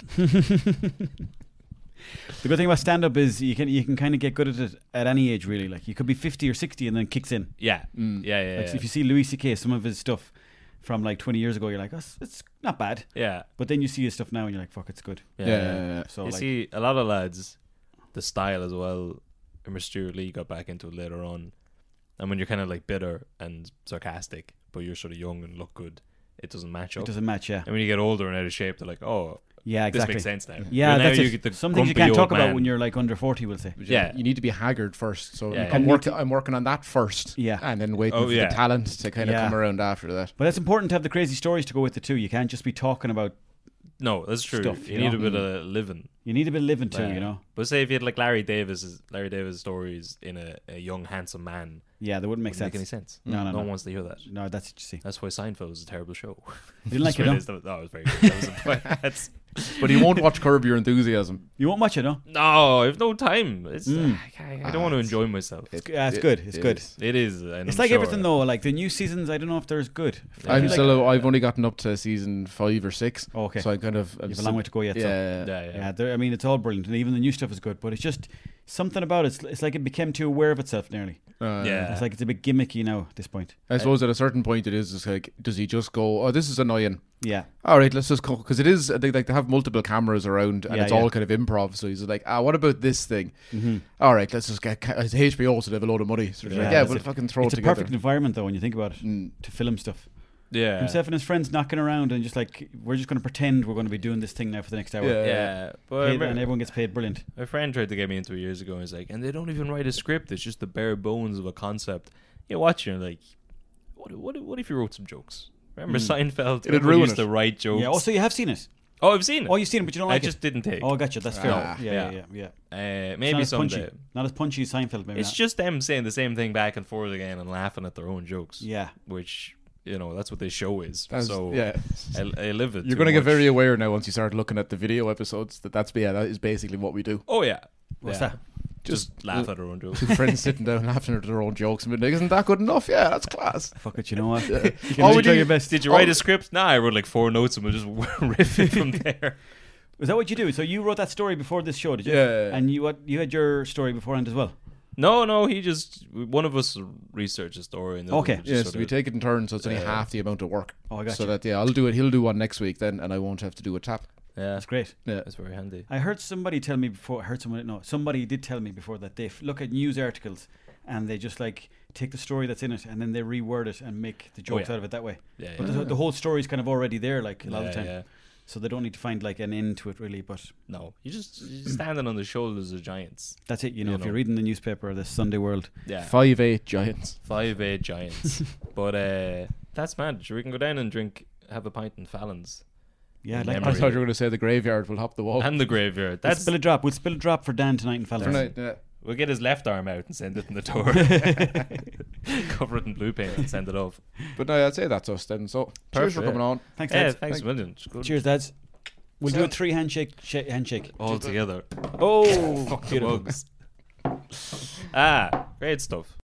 The good thing about stand-up is you can kind of get good at it at any age, really. Like, you could be 50 or 60 and then kicks in. Yeah, Mm. yeah. Like, if you see Louis C.K., some of his stuff from like 20 years ago, you're like, oh, it's not bad. yeah. But then you see his stuff now and you're like, fuck, it's good. Yeah. So You like, see, a lot of lads, the style as well. Emma Stewart Lee got back into it later on, and when you're kind of like bitter and sarcastic, but you're sort of young and look good, it doesn't match it up. doesn't match, yeah. And when you get older and out of shape, they're like, "Oh, Yeah, exactly. this makes sense now." Yeah, But now that's you it. get the Some things you grumpy can't talk old about man. when you're like under 40, we'll say. Yeah. You need to be haggard first. So Yeah, I'm, yeah. I'm working on that first. Yeah. And then waiting Oh, for yeah. the talent to kind of Yeah. come around after that. But it's important to have the crazy stories to go with it too. You can't just be talking about. No, that's true. Stuff, you you need know? a bit of living. You need a bit of living too, Yeah. you know. But say if you had like Larry Davis stories in a young handsome man, Yeah, that wouldn't make wouldn't sense. make any sense. No, no, one no. wants to hear that. No, that's what you see. That's why Seinfeld was a terrible show. You didn't like it, That's no? what No, it was very good. That was the point. That's- But you won't watch Curb Your Enthusiasm. You won't watch it, no? No, I have no time. It's Mm. I don't want to enjoy myself. It's good. It's good. It is. And It's I'm like sure. everything though. Like the new seasons, I don't know if they're as good. I I'm feel still. I've only gotten up to season 5 or 6. Oh, okay. So I'm kind of. You have a long way to go yet. So. Yeah. Yeah. Yeah, I mean, it's all brilliant, and even the new stuff is good. But it's just something about it. It's like it became too aware of itself nearly. Yeah. It's like it's a bit gimmicky now at this point. I suppose at a certain point it is. It's like, does he just go, "Oh, this is annoying. Yeah, All right, let's just go," because it is. They like to have multiple cameras around, and Yeah, it's yeah. all kind of improv. So he's like, what about this thing? mm-hmm. All right, let's just get it's HBO, so they have a load of money. So they're like, Yeah, we'll it's fucking throw it's it a together. perfect environment though when you think about it Mm. to film stuff. Yeah. Himself and his friends knocking around and just like we're just going to pretend we're going to be doing this thing now for the next hour. Yeah. Yeah. But Paid- and everyone gets paid brilliant. my friend tried to get me into it years ago, and he's like, and they don't even write a script. It's just the bare bones of a concept. You watch it, and you're like, what if you wrote some jokes? Remember Seinfeld? It'd Everyone ruin used it. to write jokes. Yeah. Also, you have seen it. Oh, I've seen it. Oh, you've seen it, but you don't I like just it. didn't take. Oh, gotcha. That's fair. Ah. Yeah. Maybe It's not as someday. punchy. Not as punchy as Seinfeld. Maybe It's not. just them saying the same thing back and forth again and laughing at their own jokes. Yeah. Which, that's what this show is. That's- So yeah. I live it. You're too going to get much. very aware now once you start looking at the video episodes that is basically what we do. Oh, yeah. What's Yeah. that? Just laugh at our own jokes. Two friends sitting down laughing at their own jokes and being like, isn't that good enough? Yeah, that's class. Fuck it. You know what? You All can we only do- try your best. Did you write a script? Nah, I wrote like 4 notes and we'll just riff it from there. Was that what you do? So you wrote that story before this show, did you? Yeah. And you had your story beforehand as well. No, one of us researched a story. And the other Okay. just Yes, sort we of- take it in turns, so it's only half the amount of work. Oh, I got So you. that I'll do it. He'll do one next week then, and I won't have to do a tap. Yeah, That's great. Yeah. that's very handy. I heard somebody tell me before. Somebody did tell me before that they look at news articles and they just like take the story that's in it and then they reword it and make the jokes yeah. out of it that way. Yeah, But yeah. the whole story is kind of already there, like a lot of the time. Yeah. So they don't need to find like an end to it really. But No, you're standing on the shoulders of giants. that's it. You know, You if know. you're reading the newspaper or the Sunday World, Yeah, 5'8" giants. 5'8" giants. But that's mad. Sure, we can go down and have a pint in Fallon's. yeah, I'd like I Memory. that. thought you were going to say the graveyard will hop the wall. And the graveyard. We'll That's spill a drop. We'll spill a drop for Dan tonight in Fallon's. Tonight, yeah. We'll get his left arm out and send it in the door. Cover it in blue paint and send it off. But no, I'd say that's us then. So, cheers for Perfect. coming on. Thanks, Yeah, lads. thanks a million. It's good. Cheers, dads. We'll do a 3 handshake. Handshake. All together. Oh, Fuck the beautiful. bugs. Great stuff.